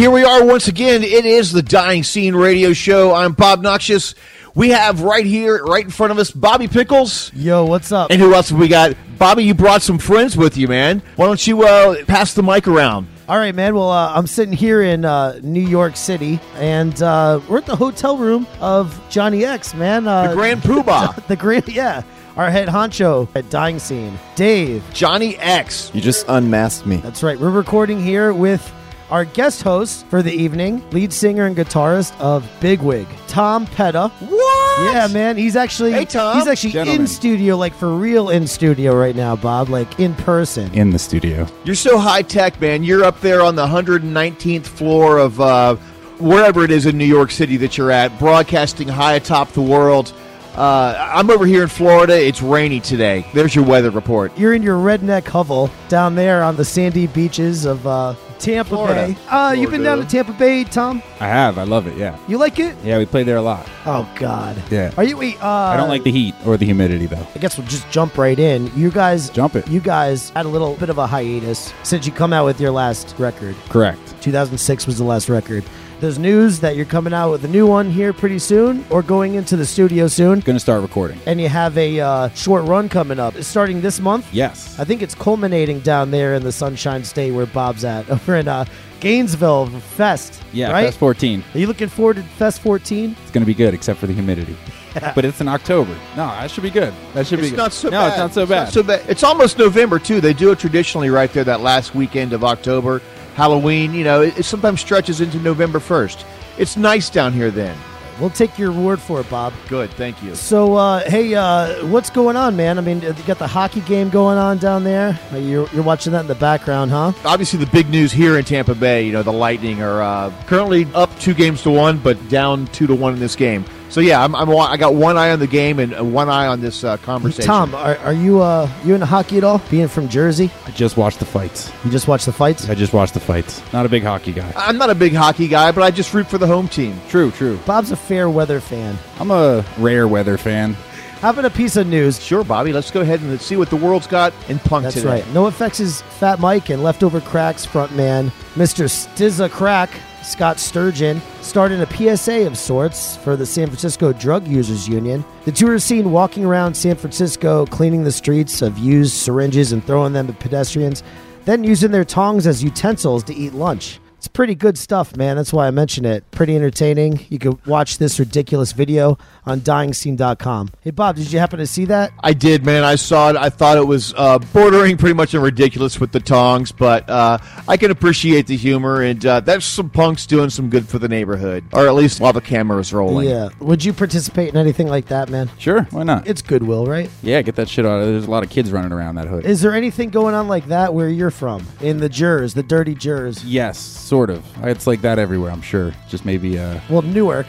here we are once again. It is the Dying Scene Radio Show. I'm Bob Noxious. We have right here, right in front of us, Bobby Pickles. Yo, what's up? And who else have we got? Bobby, you brought some friends with you, man. Why don't you pass the mic around? All right, man. Well, I'm sitting here in New York City, and we're at the hotel room of Johnny X, man. The Grand Poobah. Yeah. Our head honcho at Dying Scene, Dave. Johnny X. You just unmasked me. That's right. We're recording here with our guest host for the evening, lead singer and guitarist of Bigwig, Tom Petta. What? Yeah, man. He's actually Hey, Tom. He's actually Gentlemen. in studio, like for real in studio right now, Bob, like in person. In the studio. You're so high-tech, man. You're up there on the 119th floor of wherever it is in New York City that you're at, broadcasting high atop the world. I'm over here in Florida. It's rainy today. There's your weather report. You're in your redneck hovel down there on the sandy beaches of Tampa Florida. Bay. You've been down to Tampa Bay, Tom? I have. I love it, yeah. You like it? Yeah, we play there a lot. Oh, God. Yeah. Are you? I don't like the heat or the humidity, though. I guess we'll just jump right in. You guys, Jump it. You guys had a little bit of a hiatus since you come out with your last record. Correct. 2006 was the last record. There's news that you're coming out with a new one here pretty soon, or going into the studio soon. Going to start recording. And you have a short run coming up. It's starting this month. Yes. I think it's culminating down there in the Sunshine State where Bob's at, over in Gainesville Fest. Yeah, right? Fest 14. Are you looking forward to Fest 14? It's going to be good, except for the humidity. But it's in October. No, that should be good. That should be It's good. not so no, bad. it's not so bad. Not so bad. It's almost November, too. They do it traditionally right there that last weekend of October. Halloween, it sometimes stretches into November 1st. It's nice down here then. We'll take your word for it, Bob. Good, thank you. So, hey, what's going on, man? I mean, you got the hockey game going on down there. You're watching that in the background, huh? Obviously, the big news here in Tampa Bay, the Lightning are currently up 2-1, but down 2-1 in this game. So yeah, I got one eye on the game and one eye on this conversation. Tom, are you into hockey at all? Being from Jersey, I just watched the fights. you just watch the fights. I just watched the fights. Not a big hockey guy. I'm not a big hockey guy, but I just root for the home team. True, true. Bob's a fair weather fan. I'm a rare weather fan. How about a piece of news? Sure, Bobby. Let's go ahead and let's see what the world's got in punk That's today. right. NoFX's Fat Mike and Leftover Cracks frontman Mr. Stizza Crack, Scott Sturgeon, started a PSA of sorts for the San Francisco Drug Users Union. The two are seen walking around San Francisco, cleaning the streets of used syringes and throwing them at pedestrians, then using their tongs as utensils to eat lunch. It's pretty good stuff, man. That's why I mention it. Pretty entertaining. You can watch this ridiculous video on dyingscene.com. Hey, Bob, did you happen to see that? I did, man. I saw it. I thought it was bordering pretty much on ridiculous with the tongs, but I can appreciate the humor, and that's some punks doing some good for the neighborhood, or at least while the camera's rolling. Yeah. Would you participate in anything like that, man? Sure, why not? It's goodwill, right? Yeah, get that shit out. There's a lot of kids running around that hood. Is there anything going on like that where you're from? In the Jers, the dirty Jers? Yes, sort of. It's like that everywhere, I'm sure. Just maybe, Well, Newark.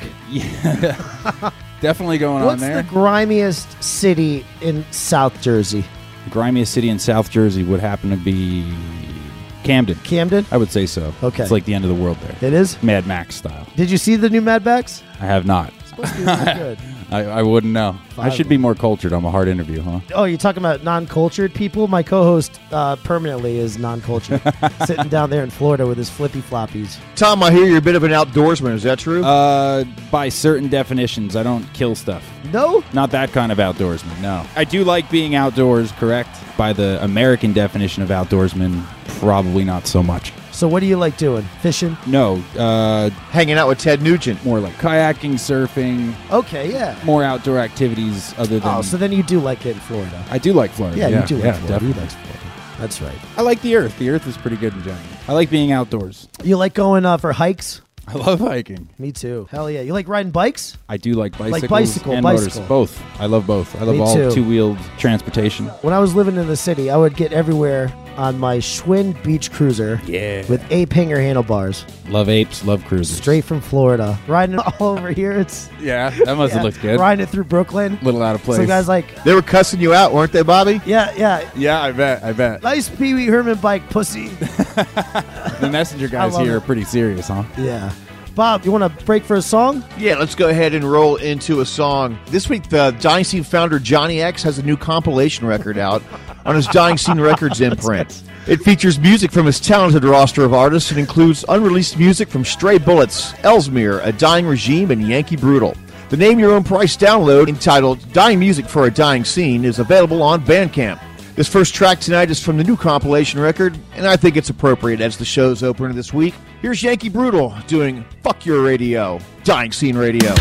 definitely going on What's there. the grimiest city in South Jersey? The grimiest city in South Jersey would happen to be Camden. Camden? I would say so. Okay. It's like the end of the world there. It is? Mad Max style. Did you see the new Mad Max? I have not. It's supposed to be really good. I wouldn't know. I should be more cultured. I'm a hard interview, huh? Oh, you're talking about non-cultured people? My co-host permanently is non-cultured. Sitting down there in Florida with his flippy floppies. Tom, I hear you're a bit of an outdoorsman. Is that true? By certain definitions, I don't kill stuff. No? Not that kind of outdoorsman, no. I do like being outdoors, correct? By the American definition of outdoorsman, probably not so much. So what do you like doing? Fishing? No, Hanging out with Ted Nugent. more like kayaking, surfing, Okay, yeah. more outdoor activities other than... Oh, so then you do like it in Florida. I do like Florida. Yeah, you do like Florida. definitely. You like Florida. That's right. I like the earth. The earth is pretty good in general. I like being outdoors. You like going for hikes? I love hiking. Me too. Hell yeah. You like riding bikes? I do like bicycles bicycle, and bicycle. motors. Both. I love both. I love Me all too. two-wheeled transportation. When I was living in the city, I would get everywhere on my Schwinn Beach Cruiser Yeah. with ape-hanger handlebars, Love apes, love cruisers. straight from Florida. Riding it all over here. It's Yeah, that must have looked good. Riding it through Brooklyn. Little out of place. Some guys like, They were cussing you out, weren't they, Bobby? yeah, Yeah, I bet. nice Pee Wee Herman bike, pussy. The messenger guys love here it. are pretty serious, huh? Yeah. Bob, you want to break for a song? Yeah, let's go ahead and roll into a song. This week, the Dying Scene founder, Johnny X, has a new compilation record out on his Dying Scene Records imprint. It features music from his talented roster of artists and includes unreleased music from Stray Bullets, Ellesmere, A Dying Regime, and Yankee Brutal. The Name Your Own Price download, entitled Dying Music for a Dying Scene, is available on Bandcamp. This first track tonight is from the new compilation record, and I think it's appropriate as the show's opener this week. Here's Yankee Brutal doing Fuck Your Radio, Dying Scene Radio.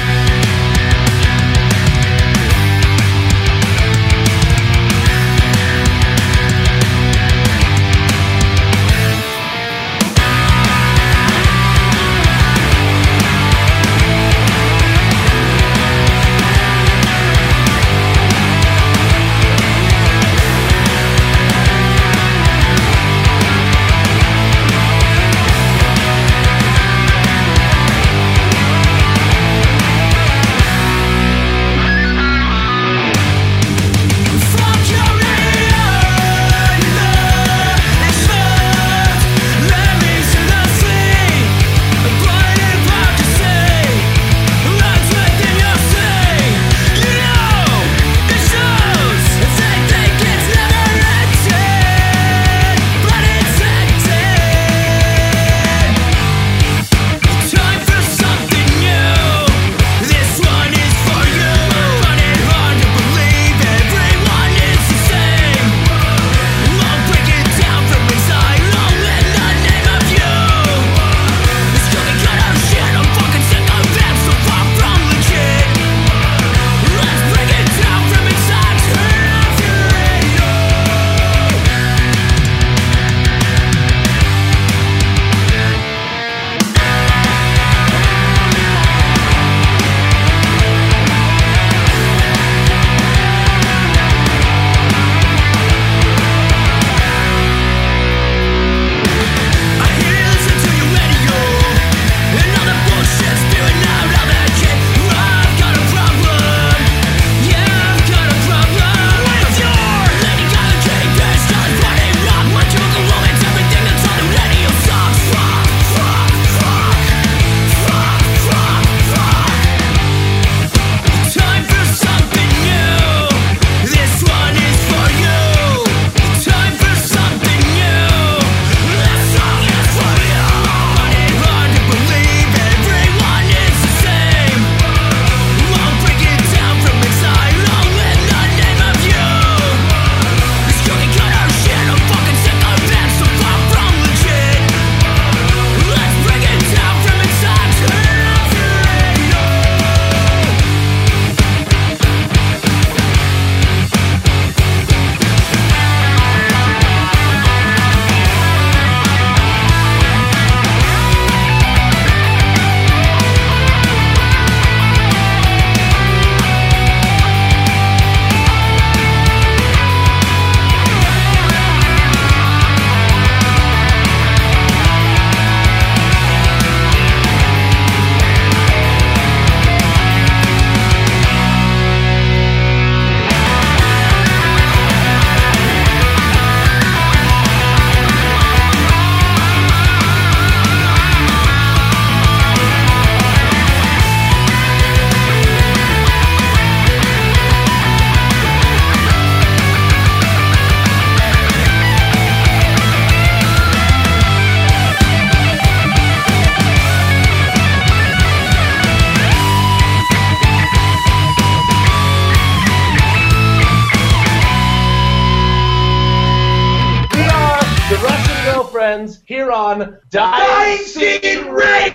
Here on Dying Scene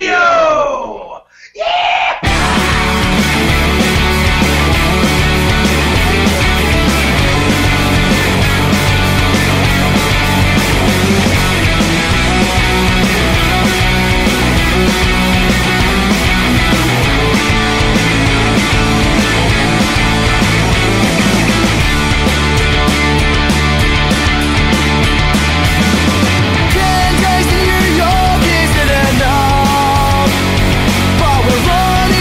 Radio! Yeah! New York isn't enough, but we're running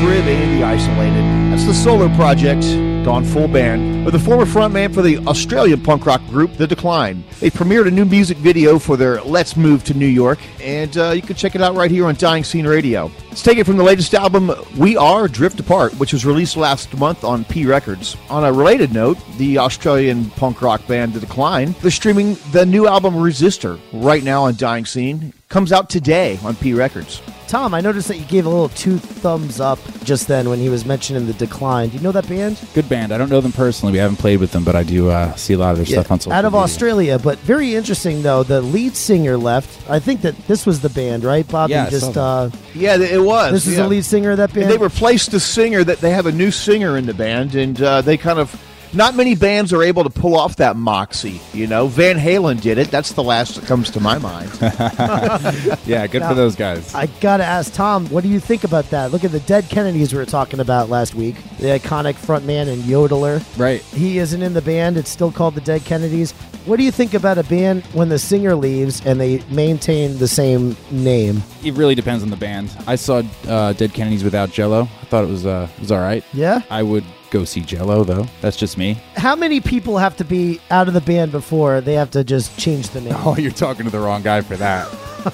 Crib and The Isolated. That's the solo project, gone full band, with the former frontman for the Australian punk rock group, The Decline. They premiered a new music video for their Let's Move to New York, and you can check it out right here on Dying Scene Radio. It's taken from the latest album, We Are Drift Apart, which was released last month on P Records. On a related note, the Australian punk rock band The Decline, they're streaming the new album Resistor right now on Dying Scene. Comes out today on P Records. Tom, I noticed that you gave a little 2 thumbs up just then when he was mentioning The Decline. Do you know that band? Good band. I don't know them personally. We haven't played with them, but I do see a lot of their stuff on social media. Out of Australia, but very interesting, though. The lead singer left. I think that this was the band, right, Bob? Yeah, yeah, it was. This is the lead singer of that band? And they replaced the singer. That they have a new singer in the band, and they kind of... Not many bands are able to pull off that moxie, you know. Van Halen did it. That's the last that comes to my mind. Yeah, good for those guys. I got to ask Tom, what do you think about that? Look at the Dead Kennedys we were talking about last week. The iconic frontman and yodeler. Right. He isn't in the band. It's still called the Dead Kennedys. What do you think about a band when the singer leaves and they maintain the same name? It really depends on the band. I saw Dead Kennedys without Jello. I thought it was all right. Yeah? I would go see Jello, though. That's just me. How many people have to be out of the band before they have to just change the name? Oh, you're talking to the wrong guy for that.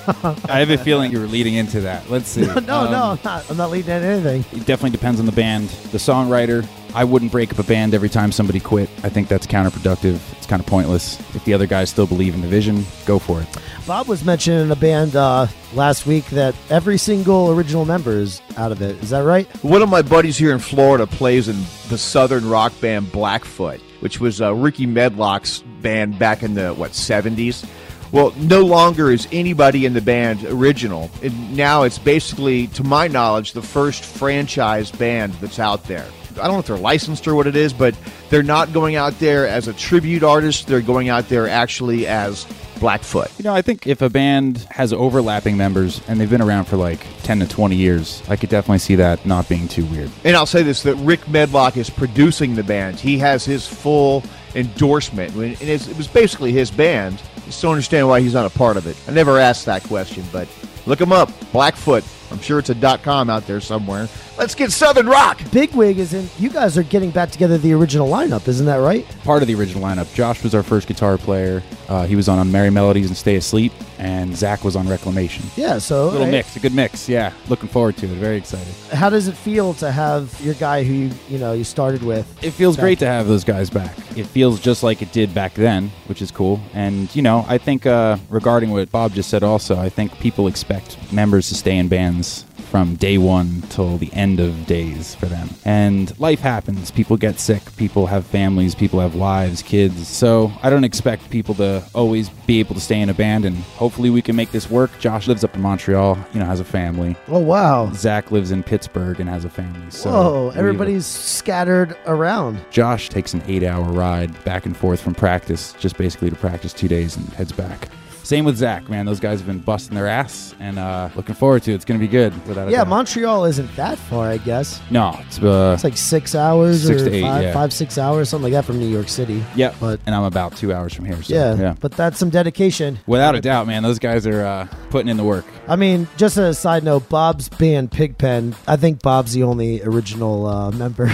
I have a feeling you were leading into that. Let's see. No, I'm not. I'm not leading into anything. It definitely depends on the band. The songwriter, I wouldn't break up a band every time somebody quit. I think that's counterproductive. It's kind of pointless. If the other guys still believe in the vision, go for it. Bob was mentioning in a band last week that every single original member is out of it. Is that right? One of my buddies here in Florida plays in the southern rock band Blackfoot, which was Ricky Medlock's band back in the, 70s? Well, no longer is anybody in the band original. And now it's basically, to my knowledge, the first franchise band that's out there. I don't know if they're licensed or what it is, but they're not going out there as a tribute artist. They're going out there actually as Blackfoot. You know, I think if a band has overlapping members and they've been around for like 10 to 20 years, I could definitely see that not being too weird. And I'll say this, that Rick Medlock is producing the band. He has his full endorsement. And it was basically his band. I just don't understand why he's not a part of it. I never asked that question, but look him up. Blackfoot. I'm sure it's a .com out there somewhere. Let's get Southern rock. Bigwig is in. You guys are getting back together the original lineup, isn't that right? Part of the original lineup. Josh was our first guitar player. He was on Merry Melodies and Stay Asleep, and Zach was on Reclamation. Yeah, so a mix, a good mix. Yeah, looking forward to it. Very excited. How does it feel to have your guy who you started with? It feels great to have those guys back. It feels just like it did back then, which is cool. And I think regarding what Bob just said, also, I think people expect members to stay in bands from day one till the end of days for them. And life happens. People get sick. People have families. People have wives, kids. So I don't expect people to always be able to stay in a band, and hopefully we can make this work. Josh lives up in Montreal, has a family. Oh, wow. Zach lives in Pittsburgh and has a family. So whoa, everybody's scattered around. Josh takes an 8-hour ride back and forth from practice, just basically to practice 2 days and heads back. Same with Zach, man. Those guys have been busting their ass, and looking forward to it. It's going to be good, without a doubt. Montreal isn't that far, I guess. No, it's like 6 hours 6 or to 8, 5-6 hours, something like that from New York City. Yeah, and I'm about 2 hours from here. So, yeah, but that's some dedication. Without a doubt, man. Those guys are putting in the work. I mean, just as a side note, Bob's band Pigpen, I think Bob's the only original member.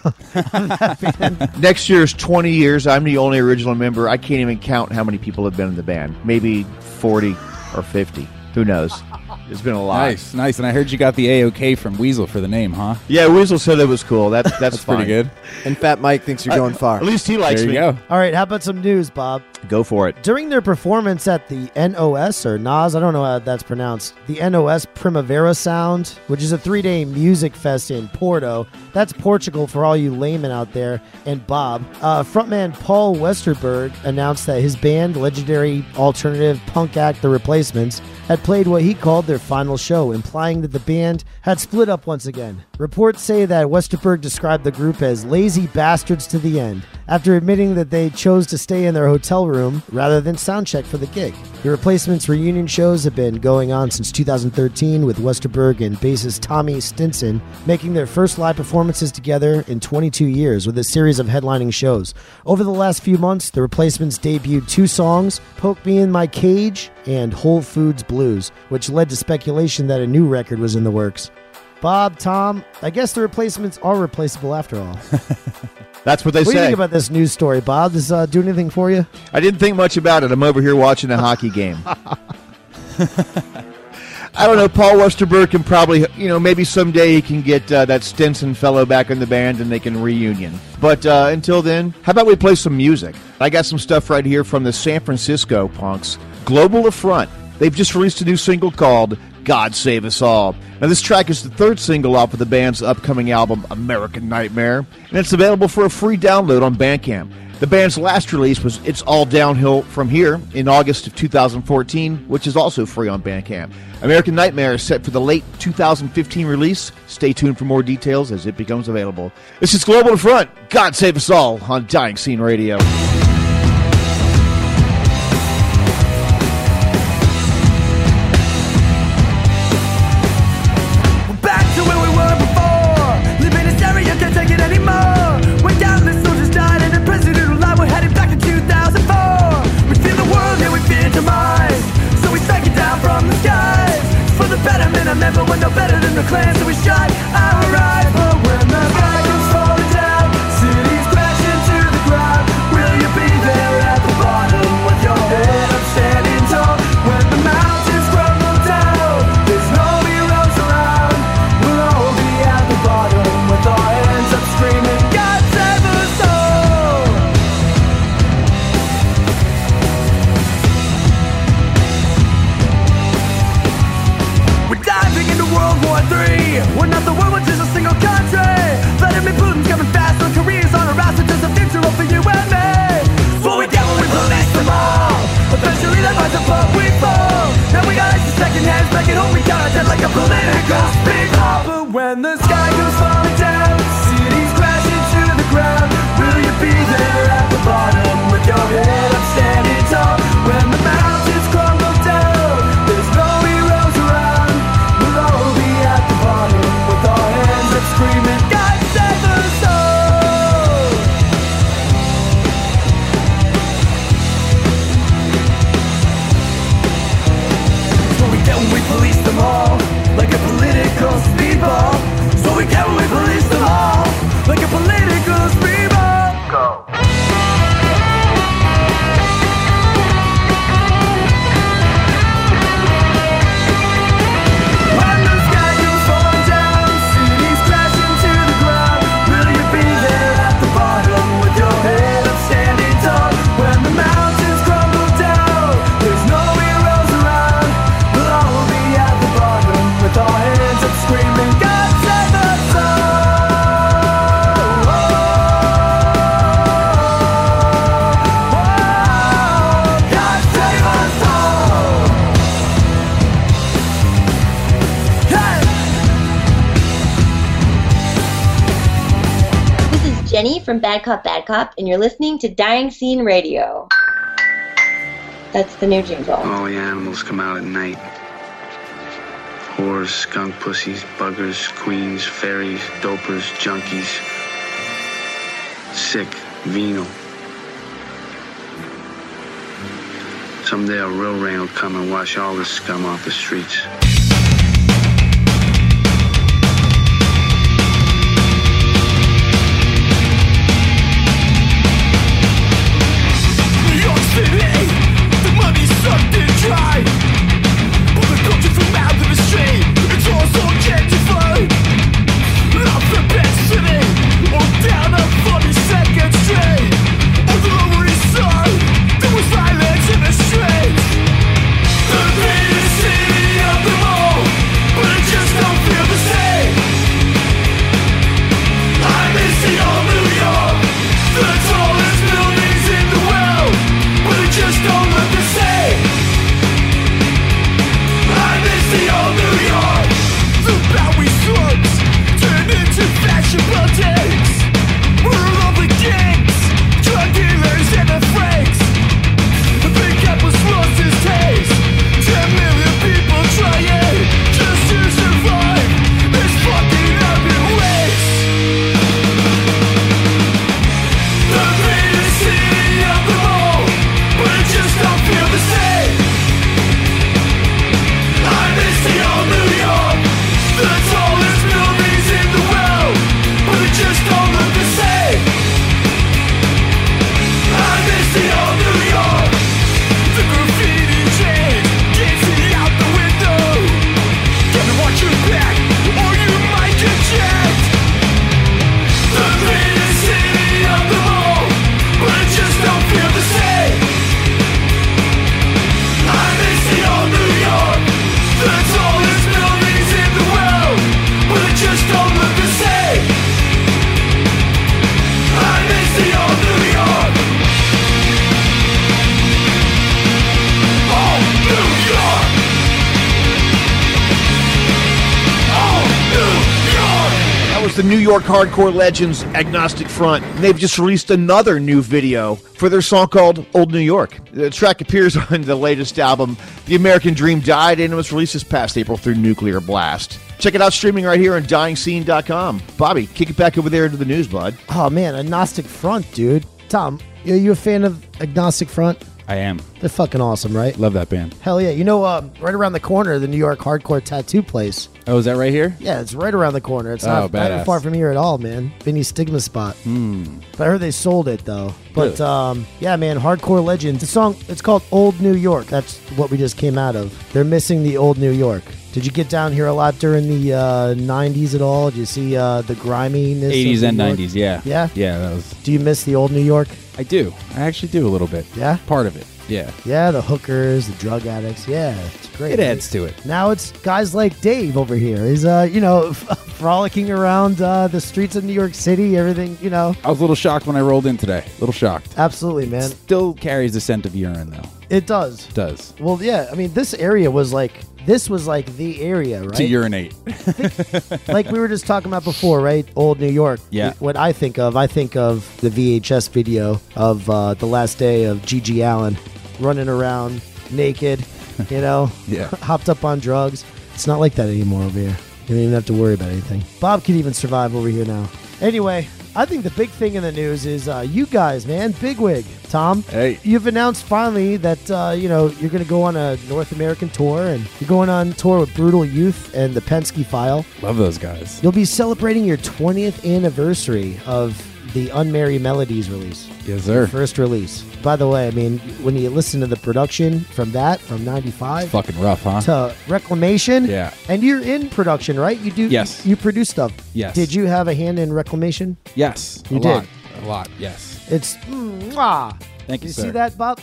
Next year is 20 years. I'm the only original member. I can't even count how many people have been in the band. Maybe 40 or 50. Who knows? It's been a lot. Nice. And I heard you got the A-OK from Weasel for the name, huh? Yeah, Weasel said it was cool. That's fine. Pretty good. And Fat Mike thinks you're going far. At least he likes me. There you go. All right, how about some news, Bob? Go for it. During their performance at the NOS, or NOS, I don't know how that's pronounced, the NOS Primavera Sound, which is a 3-day music fest in Porto. That's Portugal for all you laymen out there. And Bob, frontman Paul Westerberg announced that his band, legendary alternative punk act The Replacements, had played what he called their final show, implying that the band had split up once again. Reports say that Westerberg described the group as lazy bastards to the end, after admitting that they chose to stay in their hotel room rather than soundcheck for the gig. The Replacements reunion shows have been going on since 2013, with Westerberg and bassist Tommy Stinson making their first live performances together in 22 years with a series of headlining shows. Over the last few months, the Replacements debuted 2 songs, Poke Me in My Cage and Whole Foods Blues, which led to speculation that a new record was in the works. Bob, Tom, I guess the replacements are replaceable after all. That's what they What do you say. think about this news story, Bob? Does it do anything for you? I didn't think much about it. I'm over here watching a hockey game. I don't know. Paul Westerberg can probably, maybe someday he can get that Stinson fellow back in the band and they can reunion. But until then, how about we play some music? I got some stuff right here from the San Francisco punks. Global Affront. They've just released a new single called God Save Us All. Now, this track is the third single off of the band's upcoming album, American Nightmare, and it's available for a free download on Bandcamp. The band's last release was It's All Downhill From Here in August of 2014, which is also free on Bandcamp. American Nightmare is set for the late 2015 release. Stay tuned for more details as it becomes available. This is Global Affront. God Save Us All on Dying Scene Radio. Never were no better than the clan, so we shot our rifle. When the sky comes falling down, cities crash into the ground. Will you be there at the bottom with your head up standing tall? When the mountains crumble down, there's no heroes around. We'll all be at the bottom with our hands up screaming, God save us all. We're diving into World War III. We're not the world, we're just a single country. Vladimir Putin's coming fast, North Korea's on our ass. It's just the future of for you and me. So we get when we release them all. Eventually they rise up, but we fall. Now we got ice in second hands, back at home we got dead like a political speedball. But when the sky goes falling down, cities crash into the ground. Will you be there at the bottom with your head up standing tall? When the mountains crumble down, there's no heroes around. We'll all be at the bottom with our hands up screaming, God save us all. So we get when we police them all, like a political speedball. So we get when we police them all, like a political speedball. Go. When the sky goes falling down, cities crash into the ground. Will you be there at the bottom with your head up standing tall? When the mountains crumble down, there's no heroes around. We'll all be at the bottom with our hands up screaming, God save us all. God save us all. Hey! This is Jenny from Bad Cop, and you're listening to Dying Scene Radio. That's the new jingle. All the animals come out at night. Whores, skunk pussies, buggers, queens, fairies, dopers, junkies. Sick, venal. Someday a real rain will come and wash all this scum off the streets. New York City, the money's sucked and dry. But the culture from out of the street, it's all so gentrified. Off the best city, or down a 42nd Street. On the Lower East Side, there was violence in the streets. The biggest city of the the New York hardcore legends Agnostic Front, and they've just released another new video for their song called Old New York. The track appears on the latest album, The American Dream Died, and it was released this past April through Nuclear Blast. Check it out streaming right here on DyingScene.com. Bobby, kick it back over there into the news, bud. Oh, man, Agnostic Front, dude. Tom, are you a fan of Agnostic Front? I am. They're fucking awesome, right? Love that band. Hell yeah. You know, right around the corner, the New York hardcore tattoo place. Oh, is that right here? Yeah, it's right around the corner. It's not badass. far from here at all, man. Vinny Stigma spot. But I heard they sold it, though. But, yeah, man, hardcore legends. The song, it's called Old New York. That's what we just came out of. They're missing the Old New York. Did you get down here a lot during the 90s at all? Did you see the griminess? 80s and 90s, yeah. Yeah? Yeah, that was... Do you miss the Old New York? I do. I actually do a little bit. Yeah? Part of it, yeah. Yeah, the hookers, the drug addicts. Yeah, it's great. It adds to it. Now it's guys like Dave over here. He's, frolicking around the streets of New York City, everything, I was a little shocked when I rolled in today. A little shocked. Absolutely, man. Still carries the scent of urine, though. It does. It does. Well, yeah, I mean, this area was like... This was like the area, right? To urinate. Like we were just talking about before, right? Old New York. Yeah. What I think of the VHS video of the last day of Gigi Allen running around naked, Yeah. hopped up on drugs. It's not like that anymore over here. You don't even have to worry about anything. Bob can even survive over here now. Anyway, I think the big thing in the news is you guys, man. Bigwig. Tom, hey. You've announced finally that, you're going to go on a North American tour, and you're going on tour with Brutal Youth and the Penske File. Love those guys. You'll be celebrating your 20th anniversary of the Unmarried Melodies release. Yes, sir. First release. By the way, I mean, when you listen to the production from 95 It's fucking rough, huh? to Reclamation, Yeah. And you're in production, right? You do. Yes. You produce stuff. Yes. Did you have a hand in Reclamation? Yes. You a did. lot. A lot, yes. It's mwah. Thank you, You sir. see that, Bob?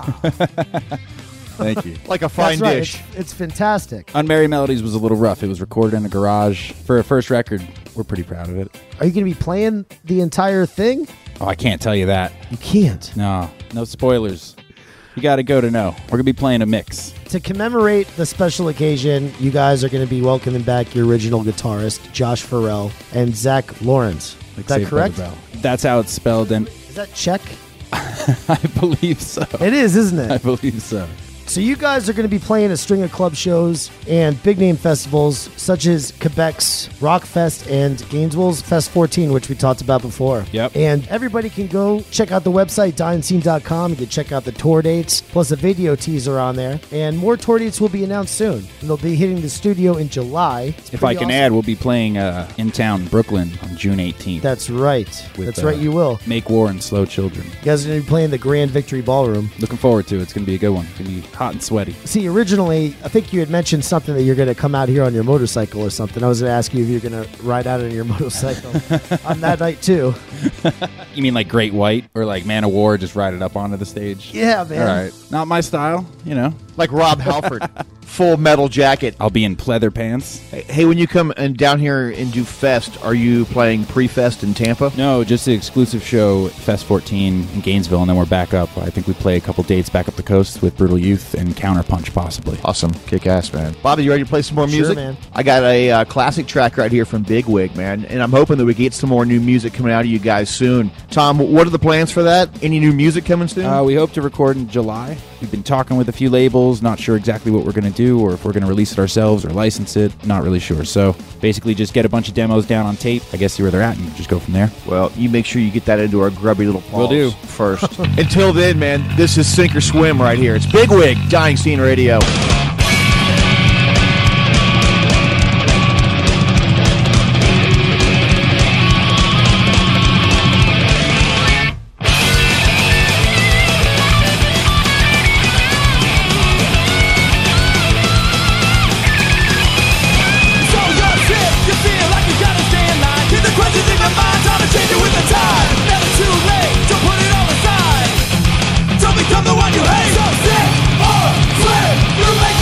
Mwah. Thank you. Like a fine That's right. dish. It's fantastic. Unmarried Melodies was a little rough. It was recorded in a garage. For a first record, we're pretty proud of it. Are you going to be playing the entire thing? Oh, I can't tell you that. You can't. No spoilers. You got to go to know. We're going to be playing a mix. To commemorate the special occasion, you guys are going to be welcoming back your original guitarist, Josh Farrell, and Zach Lawrence. Is that Saved by the correct? Bell. That's how it's spelled, and Is that Czech? I believe so. It is, isn't I it? believe so. So you guys are going to be playing a string of club shows and big name festivals such as Quebec's Rockfest and Gainesville's Fest 14, which we talked about before. Yep. And everybody can go check out the website, DyingScene.com. You can check out the tour dates, plus a video teaser on there. And more tour dates will be announced soon. And they'll be hitting the studio in July. It's If I pretty can awesome. add, we'll be playing in town Brooklyn on June 18th. That's right. with, That's right, you will. Make War and Slow Children. You guys are going to be playing the Grand Victory Ballroom. Looking forward to it. It's going to be a good one. It's going to be hot and sweaty. See, originally, I think you had mentioned something that you're going to come out here on your motorcycle or something. I was going to ask you if you're going to ride out on your motorcycle on that night, too. You mean like Great White or like Man of War, just ride it up onto the stage? Yeah, man. All right. Not my style, Like Rob Halford, full metal jacket. I'll be in pleather pants. Hey, when you come and down here and do Fest, are you playing pre-Fest in Tampa? No, just the exclusive show, Fest 14 in Gainesville, and then we're back up. I think we play a couple dates back up the coast with Brutal Youth and Counterpunch, possibly. Awesome. Kick ass, man. Bobby, you ready to play some more Sure, music? man. I got a classic track right here from Bigwig, man, and I'm hoping that we get some more new music coming out of you guys soon. Tom, what are the plans for that? Any new music coming soon? We hope to record in July. We've been talking with a few labels, not sure exactly what we're going to do or if we're going to release it ourselves or license it. Not really sure. So basically just get a bunch of demos down on tape. I guess see where they're at and just go from there. Well, you make sure you get that into our grubby little paws Will do. first. Until then, man, this is Sink or Swim right here. It's Bigwig, Dying Scene Radio. So you're sick, you feel like you gotta stay in line. Keep the questions in your mind, trying to change it with the time. Never too late to put it all aside. Don't become the one you hate. So sick or swim, you make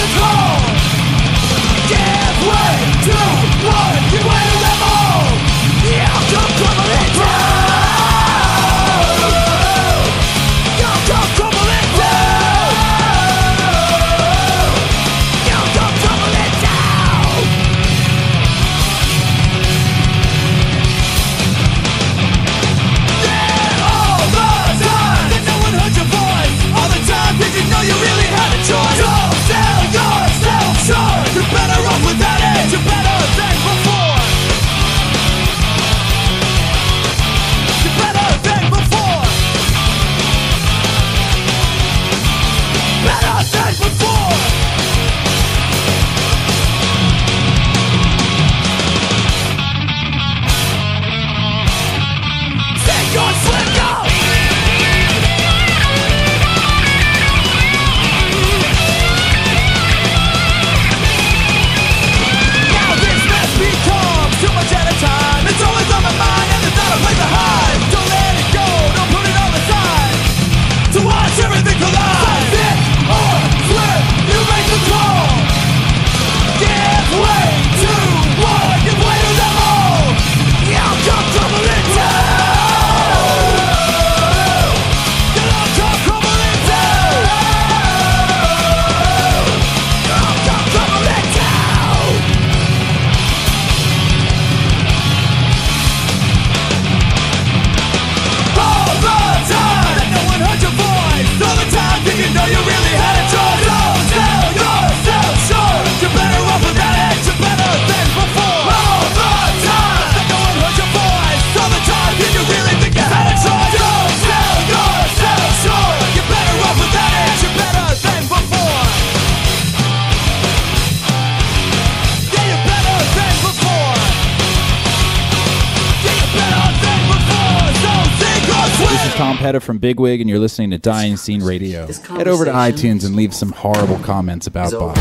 Tom Petty from Bigwig, and you're listening to Dying Scene Radio. Head over to iTunes and leave some horrible comments about Bob.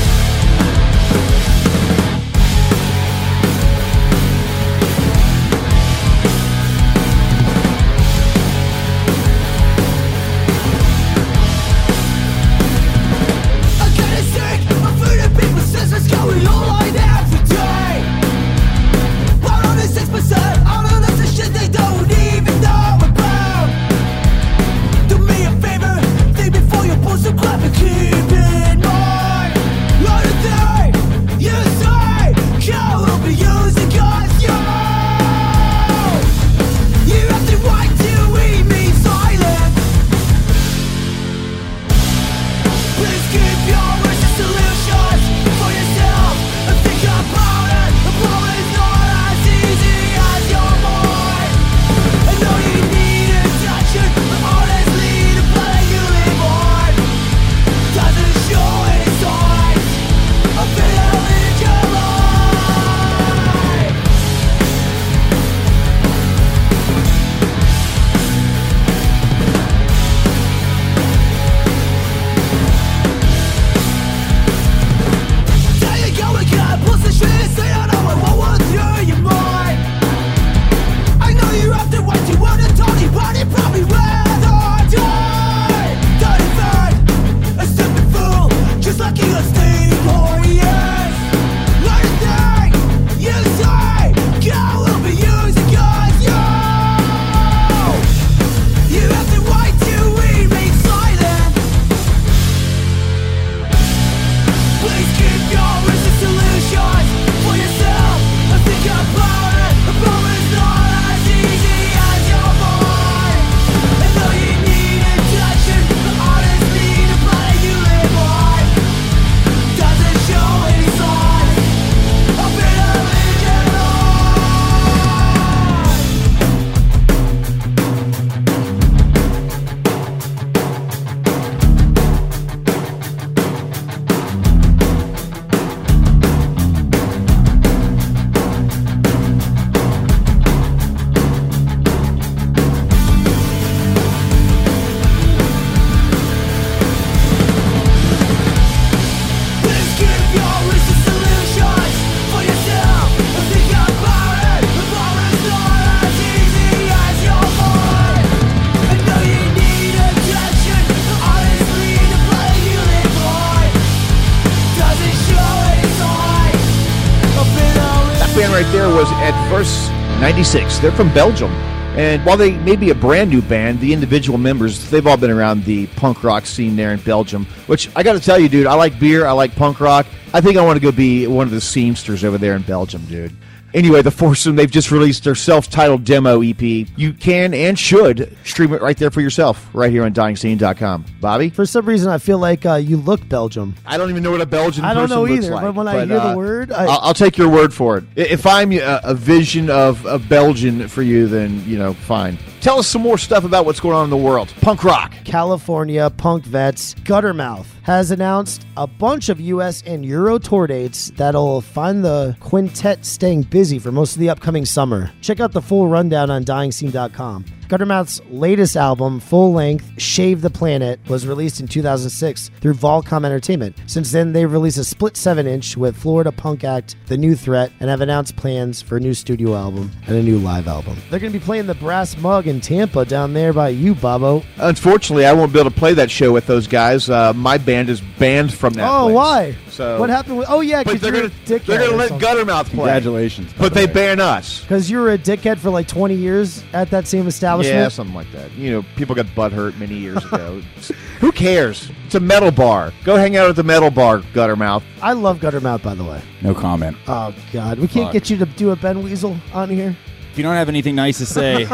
Right there was Adverse 96. They're from Belgium. And while they may be a brand new band, the individual members, they've all been around the punk rock scene there in Belgium, which I got to tell you, dude, I like beer, I like punk rock. I think I want to go be one of the seamsters over there in Belgium, dude. Anyway, the foursome, they've just released their self-titled demo EP. You can and should stream it right there for yourself, right here on DyingScene.com. Bobby? For some reason, I feel like you look Belgium. I don't even know what a Belgian person looks like. I don't know either, but when I hear the word... I'll take your word for it. If I'm a vision of Belgian for you, then, fine. Tell us some more stuff about what's going on in the world. Punk rock. California punk vets Guttermouth has announced a bunch of U.S. and Euro tour dates that'll find the quintet staying busy for most of the upcoming summer. Check out the full rundown on DyingScene.com. Guttermouth's latest album, full-length, Shave the Planet, was released in 2006 through Volcom Entertainment. Since then, they've released a split 7-inch with Florida punk act The New Threat and have announced plans for a new studio album and a new live album. They're going to be playing the Brass Mug in Tampa down there by you, Bobo. Unfortunately, I won't be able to play that show with those guys. My band is banned from that place. Why? So what happened with... Oh, yeah, because you're a dickhead. They're going to let Guttermouth play. Congratulations. But they ban us. Because you were a dickhead for like 20 years at that same establishment? Yeah, something like that. People got butthurt many years ago. Who cares? It's a metal bar. Go hang out at the metal bar, Guttermouth. I love Guttermouth, by the way. No comment. Oh, God. We can't get you to do a Ben Weasel on here? If you don't have anything nice to say,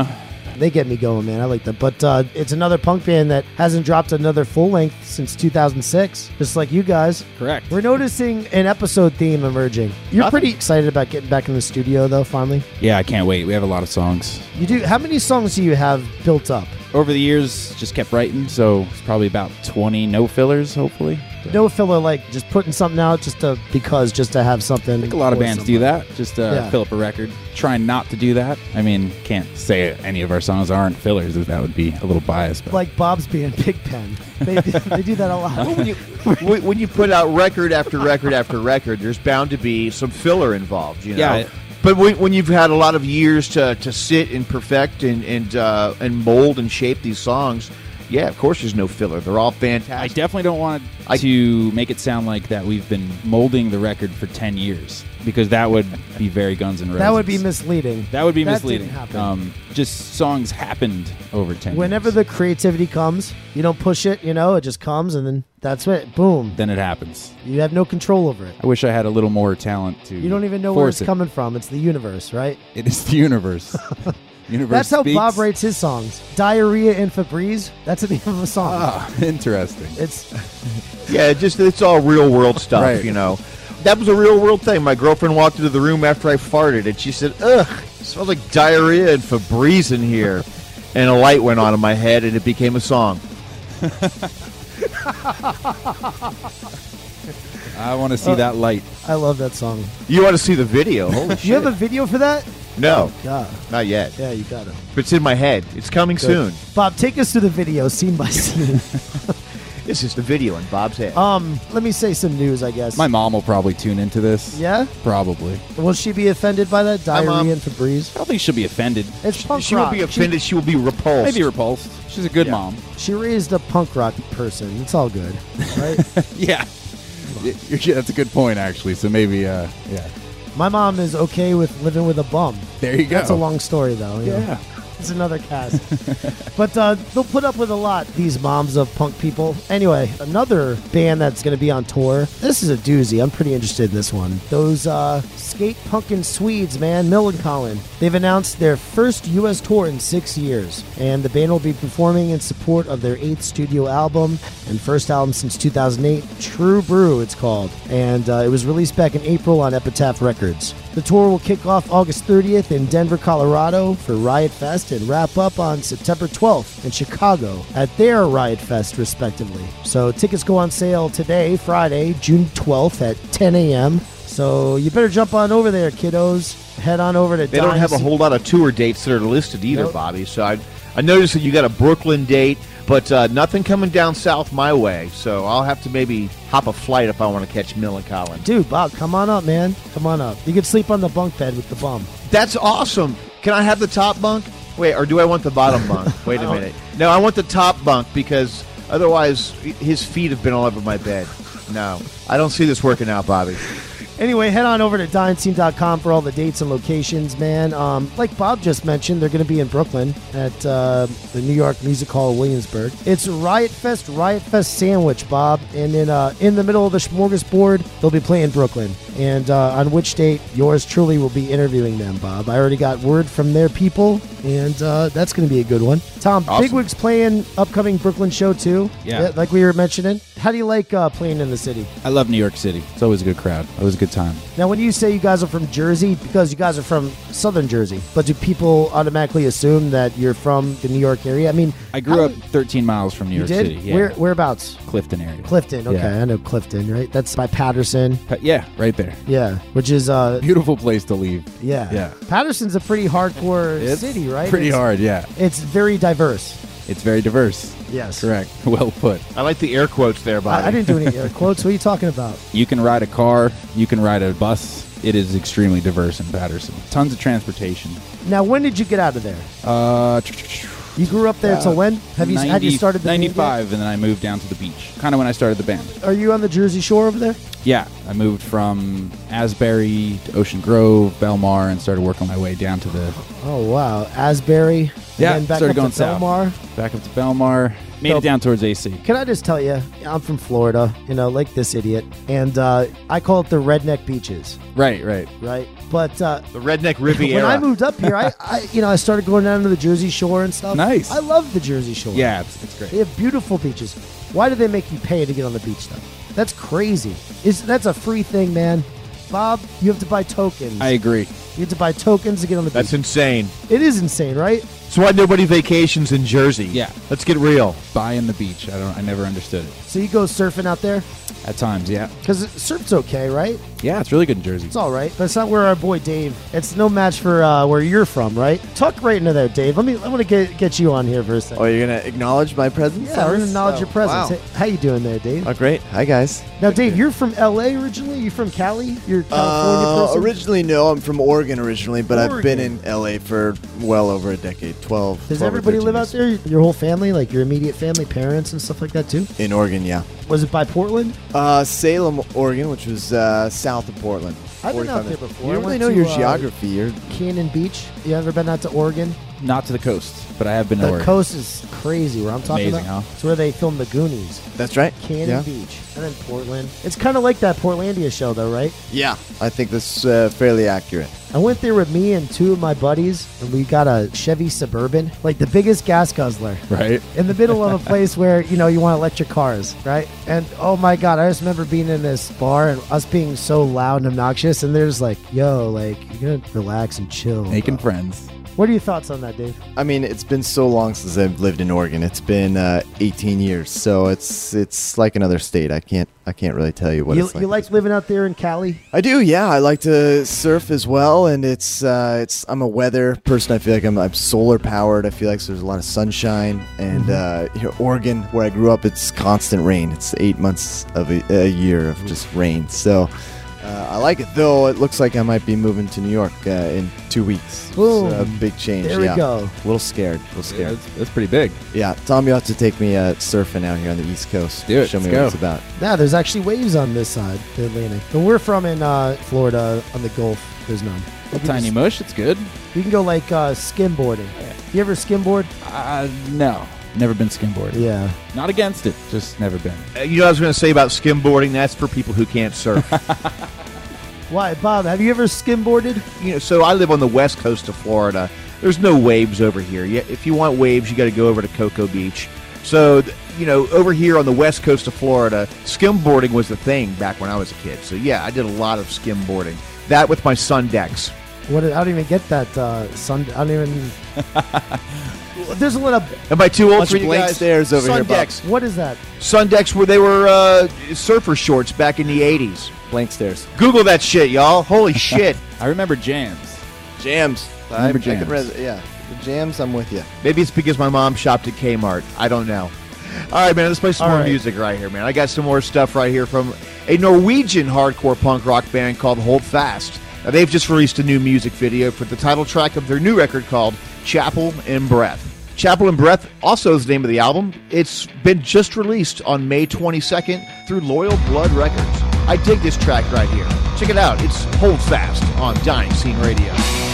They get me going, man. I like them. But it's another punk band that hasn't dropped another full length since 2006, just like you guys. Correct. We're noticing an episode theme emerging. You're pretty excited about getting back in the studio, though, finally? Yeah, I can't wait. We have a lot of songs. You do? How many songs do you have built up? Over the years, just kept writing, so it's probably about 20 no fillers, hopefully. No filler, like just putting something out just to have something. I think a lot of for bands somebody. do that, just to fill up a record. Trying not to do that. I mean, can't say any of our songs aren't fillers, as that would be a little biased. But. Like Bob's being Pigpen. They do that a lot. When you put out record after record after record, there's bound to be some filler involved, you know? Yeah. But when you've had a lot of years to sit and perfect and mold and shape these songs, yeah, of course there's no filler. They're all fantastic. I definitely don't want to make it sound like that we've been molding the record for 10 years, because that would be very Guns N' Roses. That would be misleading. That would be That misleading. didn't happen. Just songs happened over 10 Whenever years. the creativity comes, you don't push it, it just comes, and then that's it. Boom. Then it happens. You have no control over it. I wish I had a little more talent to You don't even know where force it's it. coming from. It's the universe, right? It is the universe. Universe That's how speaks. Bob rates his songs. Diarrhea and Febreze. That's the name of a song. Ah, interesting. It's Yeah, it's all real world stuff, Right. you know. That was a real world thing. My girlfriend walked into the room after I farted, and she said, "Ugh, it smells like diarrhea and Febreze in here." And a light went on in my head, and it became a song. I want to see that light. I love that song. You want to see the video? Holy shit! Do you have a video for that? No, God. not yet. Yeah, you got it. But it's in my head. It's coming soon. Bob, take us through the video, scene by scene. This is the video in Bob's head. Let me say some news, I guess. My mom will probably tune into this. Yeah? Probably. Will she be offended by that? Hi, Mom. Diarrhea and Febreze? I don't think she'll be offended. It's punk She won't rock. be offended. She will be repulsed. Maybe repulsed. She's a good Yeah. mom. She raised a punk rock person. It's all good, right? Yeah. That's a good point, actually. So maybe, yeah. My mom is okay with living with a bum. There you go. That's a long story, though. you know. Yeah. It's another cast. But they'll put up with a lot, these moms of punk people. Anyway, another band that's going to be on tour. This is a doozy. I'm pretty interested in this one. Those skate punkin' Swedes, man, Millencolin. They've announced their first U.S. tour in 6 years. And the band will be performing in support of their 8th studio album and first album since 2008, True Brew, it's called. And it was released back in April on Epitaph Records. The tour will kick off August 30th in Denver, Colorado for Riot Fest and wrap up on September 12th in Chicago at their Riot Fest, respectively. So tickets go on sale today, Friday, June 12th at 10 a.m. So you better jump on over there, kiddos. Head on over to They don't have a whole lot of tour dates that are listed either, Nope. Bobby. So I noticed that you got a Brooklyn date, but nothing coming down south my way. So I'll have to maybe hop a flight if I want to catch Millencolin. Dude, Bob, come on up, man. Come on up. You can sleep on the bunk bed with the bum. That's awesome. Can I have the top bunk? Wait, or do I want the bottom bunk? Wait a minute. No, I want the top bunk because otherwise his feet have been all over my bed. No, I don't see this working out, Bobby. Anyway, head on over to DyingScene.com for all the dates and locations, man. Like Bob just mentioned, they're going to be in Brooklyn at the New York Music Hall of Williamsburg. It's Riot Fest sandwich, Bob. And then in the middle of the smorgasbord, they'll be playing Brooklyn. And on which date, yours truly will be interviewing them, Bob. I already got word from their people, and that's going to be a good one. Tom, Awesome. Bigwig's playing upcoming Brooklyn show, too. Yeah. Like we were mentioning. How do you like playing in the city? I love New York City. It's always a good crowd. Always a good time. Now, when you say you guys are from Jersey, because you guys are from southern Jersey, but do people automatically assume that you're from the New York area? I mean, I grew up 13 miles from New You York did? City. Yeah. Whereabouts? Clifton area. Clifton. Okay, Yeah. I know Clifton, right? That's by Patterson. Yeah, right there. Yeah, which is Beautiful place to leave. yeah. Yeah. Patterson's a pretty hardcore It's city, right? Pretty It's- hard, yeah. It's very diverse. It's very diverse. Yes. Correct. Well put. I like the air quotes there, Bobby. I didn't do any air quotes. What are you talking about? You can ride a car. You can ride a bus. It is extremely diverse in Patterson. Tons of transportation. Now, when did you get out of there? Uh, You grew up there till when? Had you started the band yet? 95, and then I moved down to the beach. Kind of when I started the band. Are you on the Jersey Shore over there? Yeah, I moved from Asbury to Ocean Grove, Belmar, and started working my way down to the Oh wow, Asbury. Yeah, and then back started up going to south. Belmar. back up to Belmar. Made So- it down towards AC. Can I just tell you, I'm from Florida, like this idiot, and I call it the redneck beaches, Right. right? But The Redneck Riviera. when I moved up here, I started going down to the Jersey Shore and stuff. Nice. I love the Jersey Shore. Yeah, it's great. They have beautiful beaches. Why do they make you pay to get on the beach, though? That's crazy. That's a free thing, man. Bob, you have to buy tokens. I agree. You have to buy tokens to get on the That's beach. insane. It is insane, right? So why nobody vacations in Jersey? Yeah. Let's get real. Buying the beach. I never understood it. So you go surfing out there? At times, yeah. Because surf's okay, right? Yeah, it's really good in Jersey. It's all right, but it's not where our boy Dave. It's no match for where you're from, right? Talk right into there, Dave. I want to get you on here for a second. Oh, you're gonna acknowledge my presence? Yeah, we're gonna acknowledge your presence. Wow. Hey, how you doing there, Dave? Oh, great. Hi, guys. Now, Dave, you're from L.A. originally. You from Cali? You're a California person. Originally, no. I'm from Oregon originally, but I've been Oregon. in LA for well over a decade. 12. Does 12 or everybody 13 live out years. there? Your whole family, like your immediate family, parents, and stuff like that too? In Oregon, yeah. Was it by Portland? Salem, Oregon, which was south of Portland. I've been out 45 there minutes. before. You I really went know to, your geography. You're Cannon Beach. You ever been out to Oregon? Not to the coast, but I have been to The Oregon. coast is crazy. Where I'm talking Amazing, about. huh? It's where they filmed the Goonies. That's right. Cannon yeah. Beach, and then Portland. It's kind of like that Portlandia show, though, right? Yeah, I think that's fairly accurate. I went there with me and two of my buddies, and we got a Chevy Suburban, like the biggest gas guzzler, Right? in the middle of a place where, you want electric cars, right? And oh my God, I just remember being in this bar and us being so loud and obnoxious, and there's like, yo, like, you're gonna relax and chill. Making bro. friends. What are your thoughts on that, Dave? I mean, it's been so long since I've lived in Oregon. It's been 18 years, so it's like another state. I can't really tell you what it's like. You like living out there in Cali? I do, yeah. I like to surf as well, and it's I'm a weather person. I feel like I'm solar powered. I feel like there's a lot of sunshine, and Oregon, where I grew up, it's constant rain. It's 8 months of a year of just rain. So I like it, though. It looks like I might be moving to New York in 2 weeks. Boom. It's a big change. There we yeah. go. A little scared. Yeah, that's pretty big. Yeah, Tom, you have to take me surfing out here on the East Coast. Do it. Show me Let's what go. it's about. Yeah, there's actually waves on this side, the Atlantic. But we're from in Florida on the Gulf. There's none. You can Tiny just- mush, it's good. You can go like skimboarding. You ever skimboard? No. Never been skimboarding. Yeah. Not against it, just never been. You know what I was going to say about skimboarding? That's for people who can't surf. Why, Bob? Have you ever skimboarded? So I live on the west coast of Florida. There's no waves over here. If you want waves, you got to go over to Cocoa Beach. So, over here on the west coast of Florida, skimboarding was the thing back when I was a kid. So, yeah, I did a lot of skimboarding. That with my sun decks. I don't even get that sun. I don't even. There's a little. Am I too old Bunch for of you blank guys? stares over sun here, Bob. decks. What is that? Sun decks where they were surfer shorts back in the 80s. Blank stares. Google that shit, y'all. Holy shit. I remember jams. Jams. Remember I can jams. yeah. The jams, I'm with you. Maybe it's because my mom shopped at Kmart. I don't know. All right, man, let's play some All more right. music right here, man. I got some more stuff right here from a Norwegian hardcore punk rock band called Hold Fast. Now, they've just released a new music video for the title track of their new record called Chapel in Breath. Chapel in Breath also is the name of the album. It's been just released on May 22nd through Loyal Blood Records. I dig this track right here. Check it out. It's Hold Fast on Dying Scene Radio.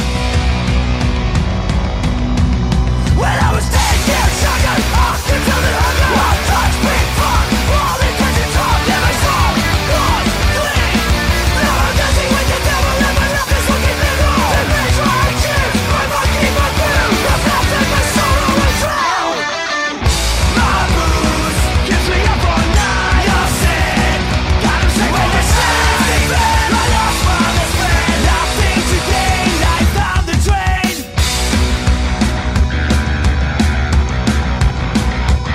When I was 10 years younger, I could tell that I'm not touch me fuck. All the intentions of my soul was clean. Now I'm dancing with the devil and my life is looking middle. The bitch I choose, my monkey, my blue. The path and my soul will drown. My booze keeps me up all night. I'll sin, gotta say when the sun I lost my best friend. Nothing to gain, I found the train.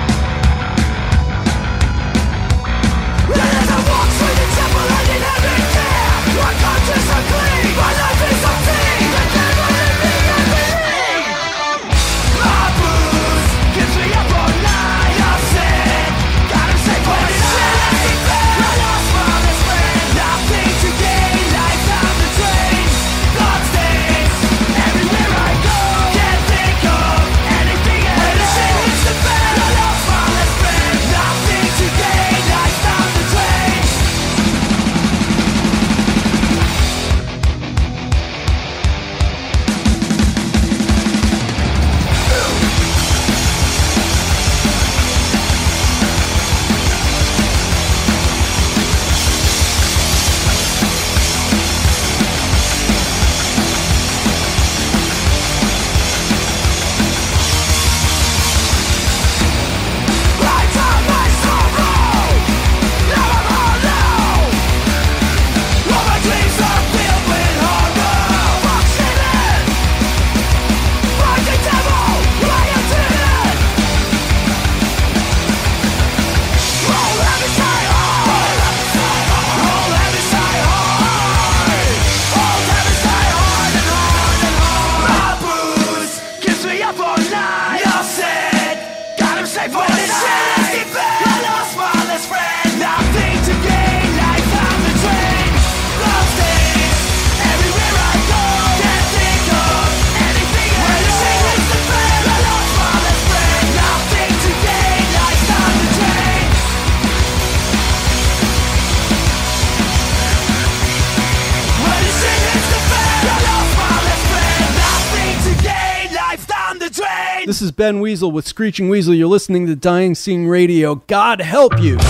This is Ben Weasel with Screeching Weasel. You're listening to Dying Scene Radio. God help you.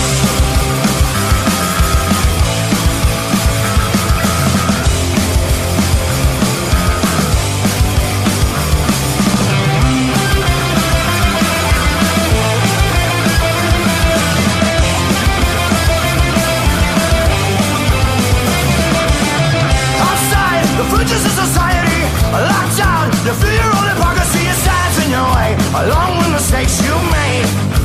Outside, the fringes of society are locked down. You feel your own hypocrisy stands in your way, along with mistakes you made.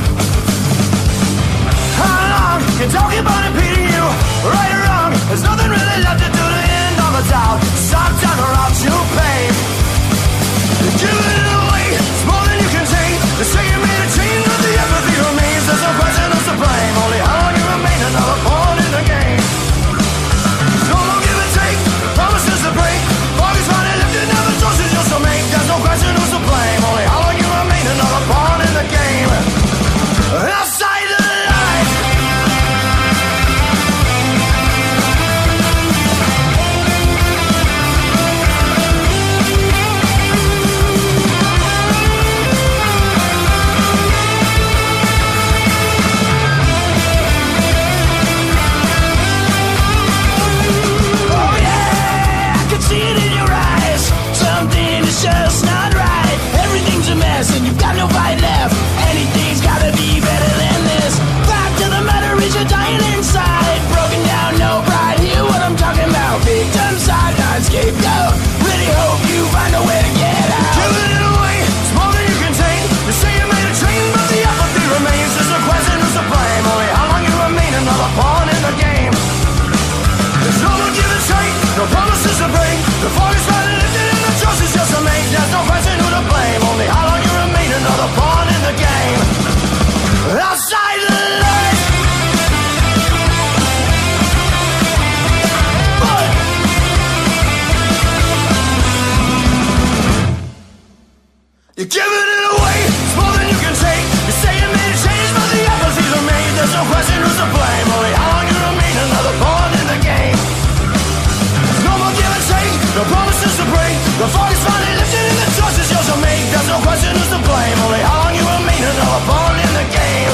How long can talking about impeding you? Right or wrong, there's nothing really left to do to end on the doubt. Stop down the route you paved. Give it away, it's more than you can take. They say you made a change, but the empathy remains. There's no question who's to blame. Only how long you remain another pawn in the game. There's no more give and take, promises to break. Fog is finally lifted, now the choices you'll still make. There's no question who's to blame. Only how long you remain another pawn in the game. Outside of the light. Oh yeah, I can see it in your eyes. Something is just not right. Everything's a mess and you've got no fight left. Anything's gotta be better than this. Fact of the matter is you're dying inside. Broken down, no pride. Hear what I'm talking about. Victim side, not scapegoat. Really hope you find a way to get out. Giving it away, it's more than you can take. You say you made a change, but the apathy remains. There's no question who's to blame. Only how long you remain another pawn in the game. There's no more give and take, no promises to break. The fog is finally lifted and the choices just to make. There's no question who to blame. Only how long you remain another pawn in the game. Outside the light. You're giving it away, it's more than you can take. You say you made a change, but the apathies are made. There's no question who's to blame. Only how long you remain another pawn in the game. There's no more give and take, no promises to break. The fog is finally lifted and the choices yours to make. There's no question who's to blame. Only how long you remain another pawn in the game.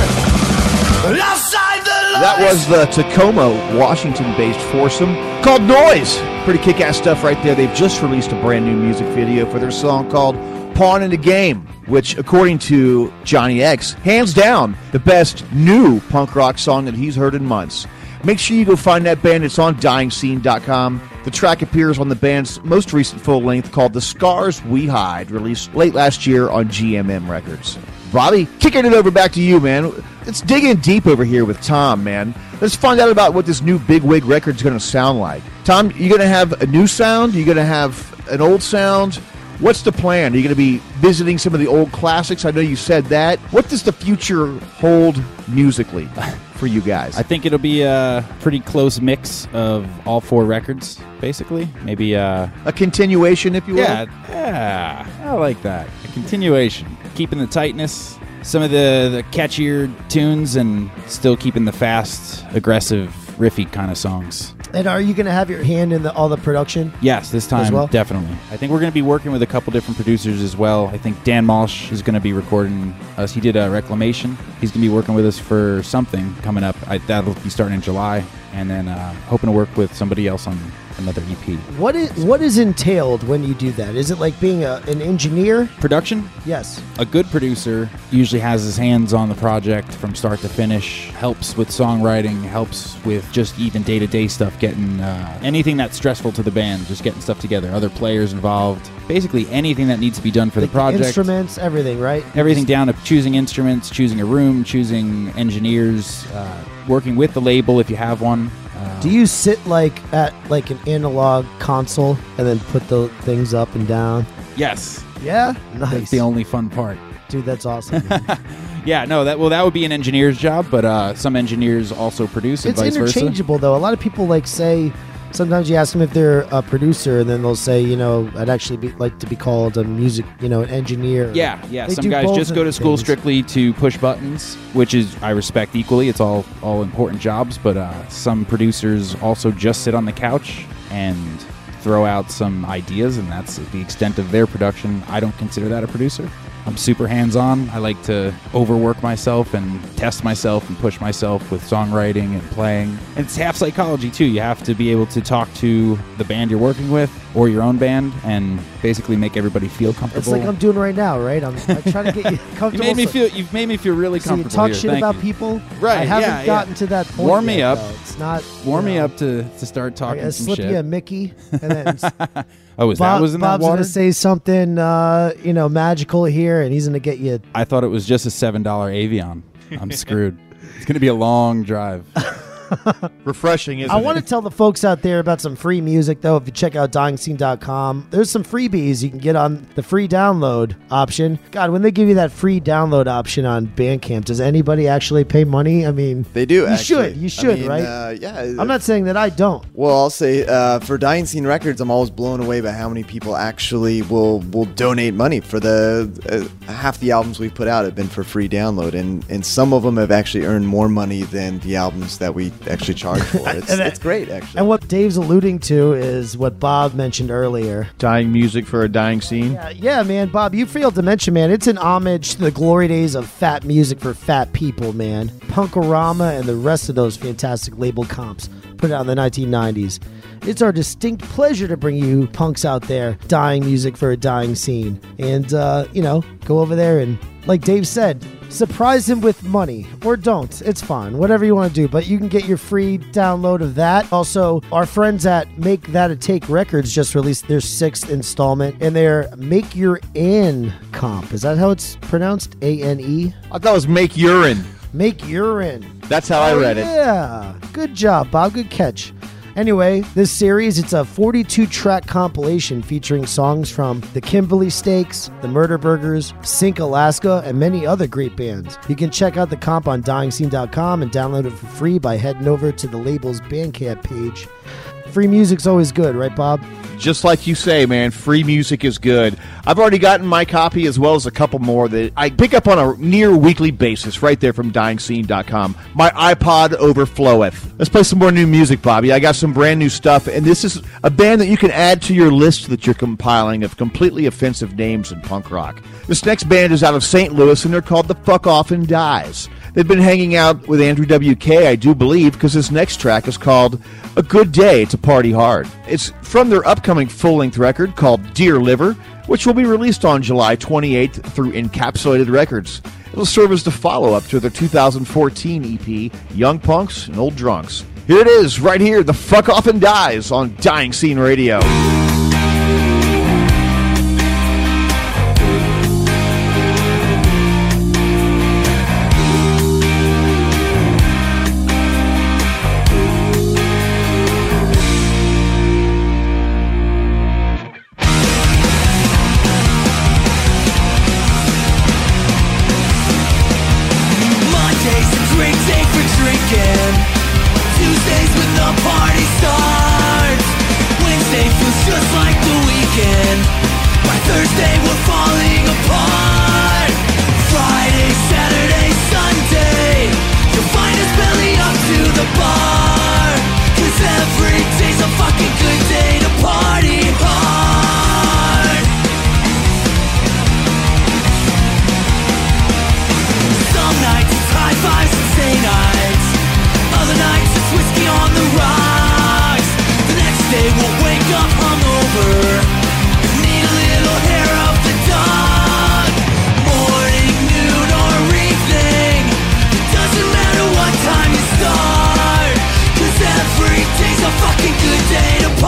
Outside the lights. That was the Tacoma, Washington-based foursome called Noise. Pretty kick-ass stuff right there. They've just released a brand new music video for their song called Pawn in the Game, which, according to Johnny X, hands down the best new punk rock song that he's heard in months. Make sure you go find that band. It's on DyingScene.com. The track appears on the band's most recent full-length called The Scars We Hide, released late last year on GMM Records. Bobby, kicking it over back to you, man. Let's dig in deep over here with Tom, man. Let's find out about what this new Bigwig record's going to sound like. Tom, you going to have a new sound? You going to have an old sound? What's the plan? Are you going to be visiting some of the old classics? I know you said that. What does the future hold musically for you guys? I think it'll be a pretty close mix of all four records, basically. Maybe a continuation, if you will? Yeah, I like that. A continuation. Keeping the tightness, some of the catchier tunes, and still keeping the fast, aggressive, riffy kind of songs. And are you going to have your hand in all the production? Yes, this time, as well? Definitely. I think we're going to be working with a couple different producers as well. I think Dan Malsh is going to be recording us. He did a Reclamation. He's going to be working with us for something coming up. That'll be starting in July. And then hoping to work with somebody else on another EP. What is entailed when you do that? Is it like being an engineer? Production? Yes. A good producer usually has his hands on the project from start to finish, helps with songwriting, helps with just even day-to-day stuff, getting anything that's stressful to the band, just getting stuff together, other players involved, basically anything that needs to be done for the project. Instruments, everything, right? Everything down to choosing instruments, choosing a room, choosing engineers, working with the label if you have one. Do you sit at an analog console and then put the things up and down? Yes. Yeah? Nice. That's the only fun part. Dude, that's awesome. Yeah, no, that would be an engineer's job, but some engineers also produce and vice versa. It's interchangeable, though. A lot of people say, sometimes you ask them if they're a producer, and then they'll say, I'd actually like to be called a music, an engineer. Yeah. They Some do guys both just go to school things. strictly to push buttons, which is I respect equally. It's all important jobs, but some producers also just sit on the couch and throw out some ideas, and that's the extent of their production. I don't consider that a producer. I'm super hands-on. I like to overwork myself and test myself and push myself with songwriting and playing. And it's half psychology, too. You have to be able to talk to the band you're working with or your own band and basically make everybody feel comfortable. It's like I'm doing right now, right? I'm trying to get you comfortable. You've made me feel really comfortable. So you talk here. shit Thank about you. people? Right, I haven't gotten to that point Warm me yet, up. though. It's not... Warm me up to start talking some slip shit. you a Mickey, and then Oh, that was in that Bob's water? gonna say something, magical here, and he's gonna get you. I thought it was just a $7 Avion. I'm screwed. It's going to be a long drive. Refreshing, isn't I it? want to tell the folks out there about some free music, though. If you check out DyingScene.com, there's some freebies you can get on the free download option. God, when they give you that free download option on Bandcamp, does anybody actually pay money? I mean, They do, You should, right? Yeah. I'm not saying that I don't. Well, I'll say for Dying Scene Records, I'm always blown away by how many people actually will donate money for the half the albums we've put out have been for free download, and some of them have actually earned more money than the albums that we actually charge for. It's great, actually. And what Dave's alluding to is what Bob mentioned earlier. Dying music for a dying scene. Yeah, man, Bob, you failed to mention, man, it's an homage to the glory days of fat music for fat people, man. Punkorama and the rest of those fantastic label comps put out in the 1990s. It's our distinct pleasure to bring you punks out there dying music for a dying scene. And, go over there and, like Dave said, surprise him with money. Or don't. It's fine. Whatever you want to do. But you can get your free download of that. Also, our friends at Make That a Take Records just released their 6th installment in their Make Your An comp. Is that how it's pronounced? A-N-E? I thought it was Make Urine. Make Urine. That's how I read it. Yeah. Good job, Bob. Good catch. Anyway, this series, it's a 42-track compilation featuring songs from the Kimberly Stakes, the Murder Burgers, Sink Alaska, and many other great bands. You can check out the comp on DyingScene.com and download it for free by heading over to the label's Bandcamp page. Free music's always good, right, Bob? Just like you say, man, free music is good. I've already gotten my copy as well as a couple more that I pick up on a near weekly basis right there from DyingScene.com. My iPod overfloweth. Let's play some more new music, Bobby. I got some brand new stuff, and this is a band that you can add to your list that you're compiling of completely offensive names in punk rock. This next band is out of St. Louis, and they're called The Fuck Off and Dies. They've been hanging out with Andrew WK, I do believe, because this next track is called A Good Day to Party Hard. It's from their upcoming full-length record called Dear Liver, which will be released on July 28th through Encapsulated Records. It'll serve as the follow-up to their 2014 EP, Young Punks and Old Drunks. Here it is, right here, The Fuck Off and Dies on Dying Scene Radio. Fucking good day to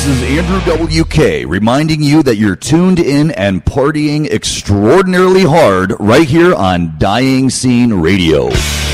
is Andrew WK reminding you that you're tuned in and partying extraordinarily hard right here on Dying Scene Radio.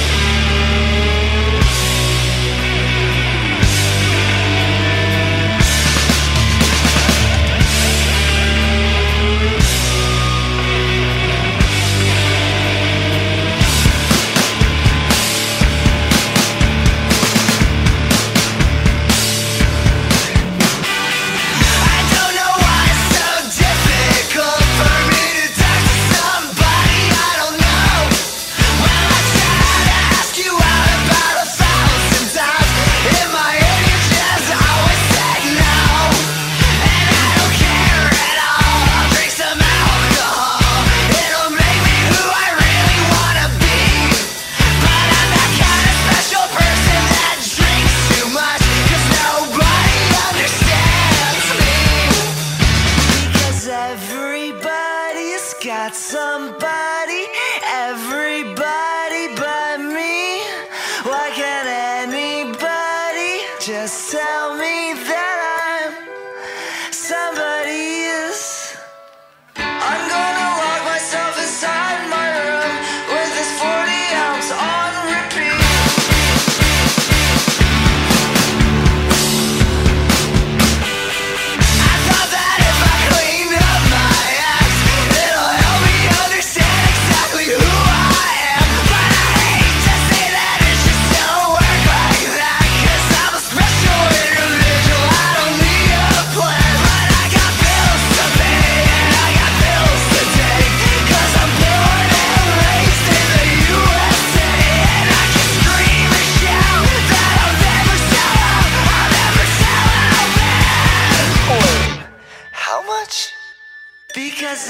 Because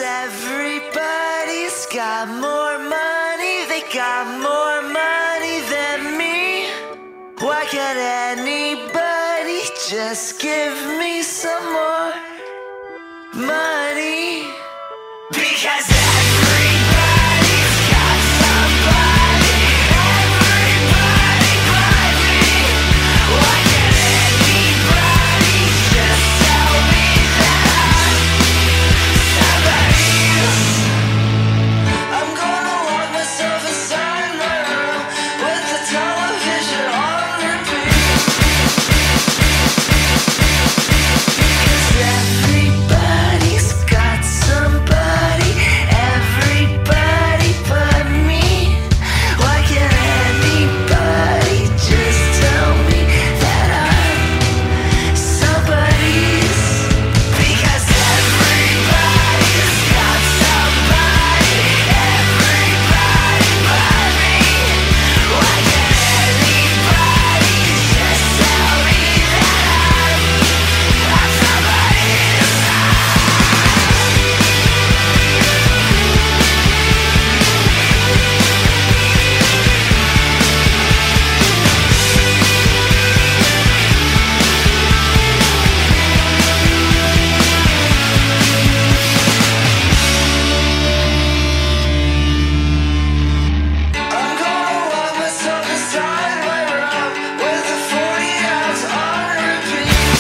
everybody's got more money, they got more money than me. Why can't anybody just give me some more money? Because everybody's got somebody, everybody but me. Why can't anybody just tell me that I'm gonna lock myself inside my room with the television on repeat. Cause everybody's got somebody, everybody but me. Why can't anybody just tell me that I'm somebody's? Because everybody's got somebody, everybody but me. Why can't anybody just tell me that I'm somebody's? I'm gonna lock myself inside my room with the 40 ounce on repeat.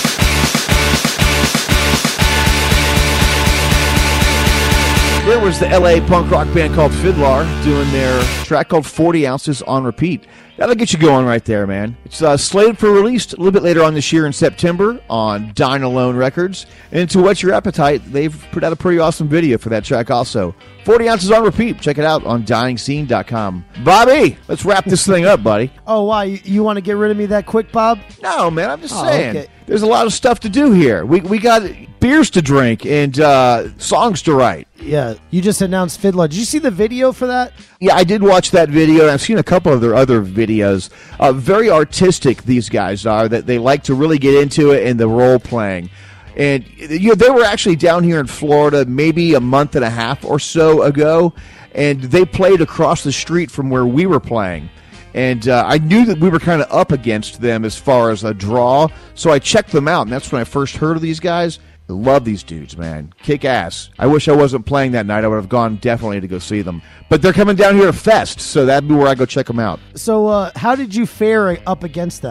There was the LA punk rock band called Fiddlar doing their track called 40 Ounces on Repeat. That'll get you going right there, man. It's slated for release a little bit later on this year in September on Dine Alone Records. And to whet your appetite, they've put out a pretty awesome video for that track also. 40 Ounces on Repeat. Check it out on DyingScene.com. Bobby, let's wrap this thing up, buddy. Oh, why? You want to get rid of me that quick, Bob? No, man, I'm just saying. Okay. There's a lot of stuff to do here. We got beers to drink and songs to write. Yeah, you just announced Fiddler. Did you see the video for that? Yeah, I did watch that video, and I've seen a couple of their other videos. Very artistic, these guys are, that they like to really get into it in the role playing. And they were actually down here in Florida maybe a month and a half or so ago, and they played across the street from where we were playing. And I knew that we were kind of up against them as far as a draw, so I checked them out, and that's when I first heard of these guys. I love these dudes, man. Kick ass. I wish I wasn't playing that night. I would have gone definitely to go see them. But they're coming down here to Fest, so that'd be where I go check them out. So how did you fare up against them?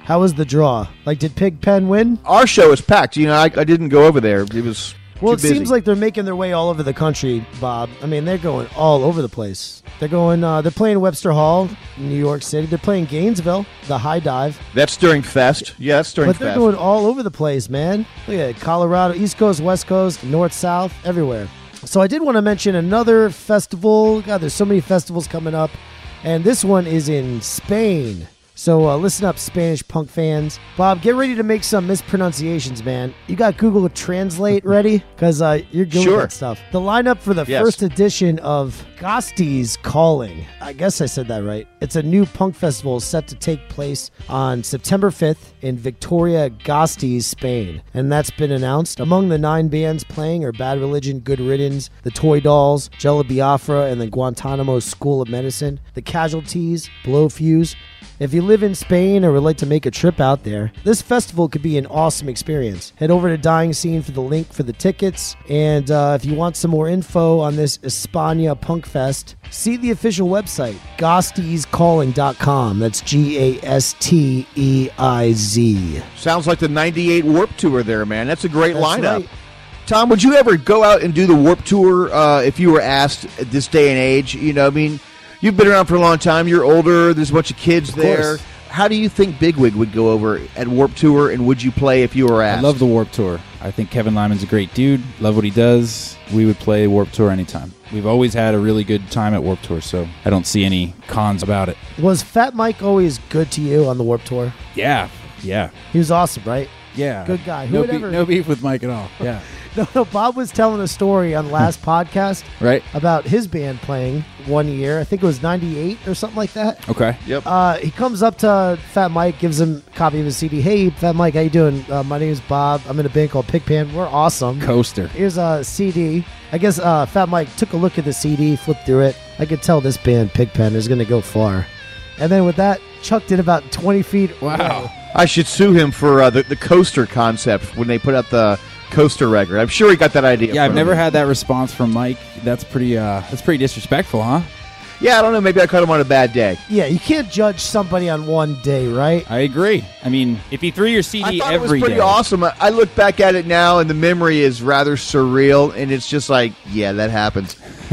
How was the draw? Like, did Pigpen win? Our show is packed. I didn't go over there. It was Well, too it busy. seems like they're making their way all over the country, Bob. I mean, they're going all over the place. They're going. They're playing Webster Hall, New York City. They're playing Gainesville, the High Dive. That's during Fest. Yeah, that's during But they're Fest. going all over the place, man. Look at it. Colorado, East Coast, West Coast, North, South, everywhere. So I did want to mention another festival. God, there's so many festivals coming up. And this one is in Spain. So listen up, Spanish punk fans. Bob, get ready to make some mispronunciations, man. You got Google Translate ready? Because you're good Sure. with that stuff. The lineup for the Yes. first edition of Gasti's Calling. I guess I said that right. It's a new punk festival set to take place on September 5th in Vitoria-Gasteiz, Spain. And that's been announced. Among the 9 bands playing are Bad Religion, Good Riddance, The Toy Dolls, Jello Biafra, and the Guantanamo School of Medicine, The Casualties, Blowfuse. If you live in Spain or would like to make a trip out there, this festival could be an awesome experience. Head over to Dying Scene for the link for the tickets. And if you want some more info on this España Punk Fest, see the official website, gasteizcalling.com. That's Gasteiz. Sounds like the 98 Warp Tour there, man. That's a great That's lineup. right. Tom, would you ever go out and do the Warp Tour if you were asked at this day and age? I mean, you've been around for a long time. You're older. There's a bunch of kids there. course. How do you think Bigwig would go over at Warp Tour, and would you play if you were asked? I love the Warp Tour. I think Kevin Lyman's a great dude. Love what he does. We would play Warp Tour anytime. We've always had a really good time at Warp Tour, so I don't see any cons about it. Was Fat Mike always good to you on the Warp Tour? Yeah. He was awesome, right? Yeah. Good guy. Who No, would ever- no beef with Mike at all. Yeah. No, Bob was telling a story on last podcast Right? about his band playing one year. I think it was 98 or something like that. Okay. Yep. He comes up to Fat Mike, gives him a copy of his CD. Hey, Fat Mike, how you doing? My name is Bob. I'm in a band called Pigpen. We're awesome. Coaster. Here's a CD. I guess Fat Mike took a look at the CD, flipped through it. I could tell this band, Pigpen, is going to go far. And then with that, chucked it about 20 feet Wow. away. I should sue him for the coaster concept when they put out the coaster record. I'm sure he got that idea. Yeah, I've from never him. had that response from Mike. That's pretty disrespectful, huh? Yeah, I don't know. Maybe I caught him on a bad day. Yeah, you can't judge somebody on one day, right? I agree. I mean, if he threw your CD I thought it was every pretty day- awesome. I look back at it now, and the memory is rather surreal, and it's just like, yeah, that happened.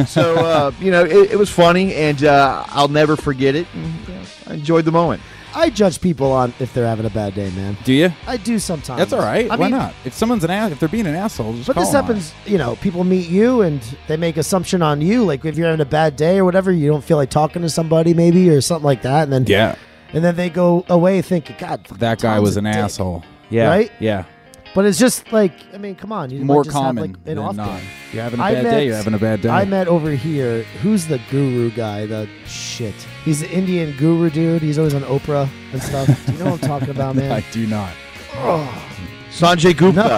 So, it was funny, and I'll never forget it. And, I enjoyed the moment. I judge people on if they're having a bad day, man. Do you? I do sometimes. That's all right. I Why mean, not? If someone's if they're being an asshole, just But call this them on it. happens, people meet you and they make assumption on you. Like if you're having a bad day or whatever, you don't feel like talking to somebody maybe or something like that. And then Yeah, and then they go away thinking, God, fucking that guy Tom's was a an dick." asshole. Yeah, Right? Yeah, But it's just like, I mean, come on. You might more just have, common like, an than off not. day. You're having a I bad met- day. You're having a bad day. I met over here, who's the guru guy? The shit. He's the Indian guru dude. He's always on Oprah and stuff. Do you know what I'm talking about, man? I do not. Sanjay Gupta.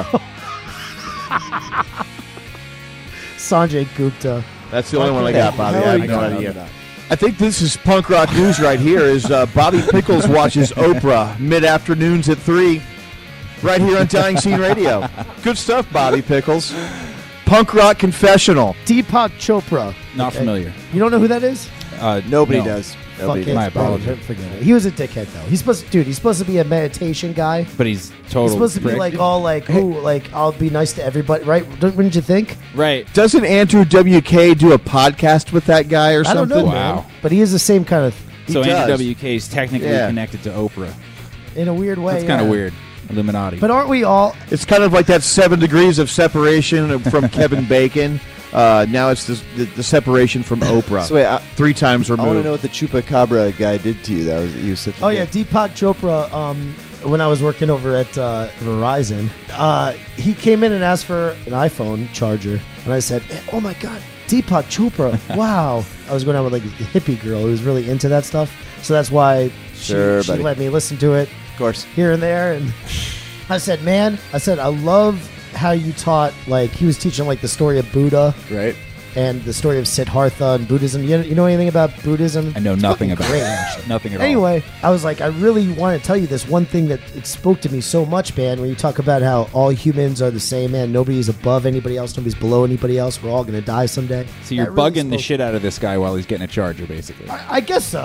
Sanjay Gupta. That's the only one I got, Bobby. I Hell have no yeah. idea. I think this is punk rock news right here. Is Bobby Pickles watches Oprah mid-afternoons at 3, right here on Dying Scene Radio. Good stuff, Bobby Pickles. Punk rock confessional. Deepak Chopra. Not familiar. You don't know who that is? Nobody No. does. Fuck Nobody it. does. My apologies. Forget it. He was a dickhead though. He's supposed to be a meditation guy. But he's total. He's supposed to be prick. like all like, ooh, like I'll be nice to everybody, right? Wouldn't you think? right. Doesn't Andrew WK do a podcast with that guy or I don't something? know, Wow. man. But he is the same kind of, So does. Andrew WK is technically Yeah. connected to Oprah. in a weird way. That's kind of yeah. weird. Illuminati. But aren't we all? It's kind of like that 7 degrees of separation from Kevin Bacon. Now it's the separation from Oprah. So wait, 3 times I want to removed. know what the Chupacabra guy did to you. That was you said. Oh yeah, Deepak Chopra. When I was working over at Verizon, he came in and asked for an iPhone charger, and I said, "Oh my God, Deepak Chopra! Wow!" I was going out with like a hippie girl who was really into that stuff, so that's why Sure, she buddy. let me listen to it Of course. here and there. And I said, "Man, I love how you taught. Like he was teaching like the story of Buddha Right. and the story of Siddhartha and Buddhism. You know anything about Buddhism? I know nothing about great, it. actually. Nothing at all. Anyway, I was like, I really want to tell you this one thing that it spoke to me so much, man. When you talk about how all humans are the same, man. Nobody's above anybody else. Nobody's below anybody else. We're all going to die someday. So you're That really bugging the spoke- shit out of this guy while he's getting a charger, basically. I guess so.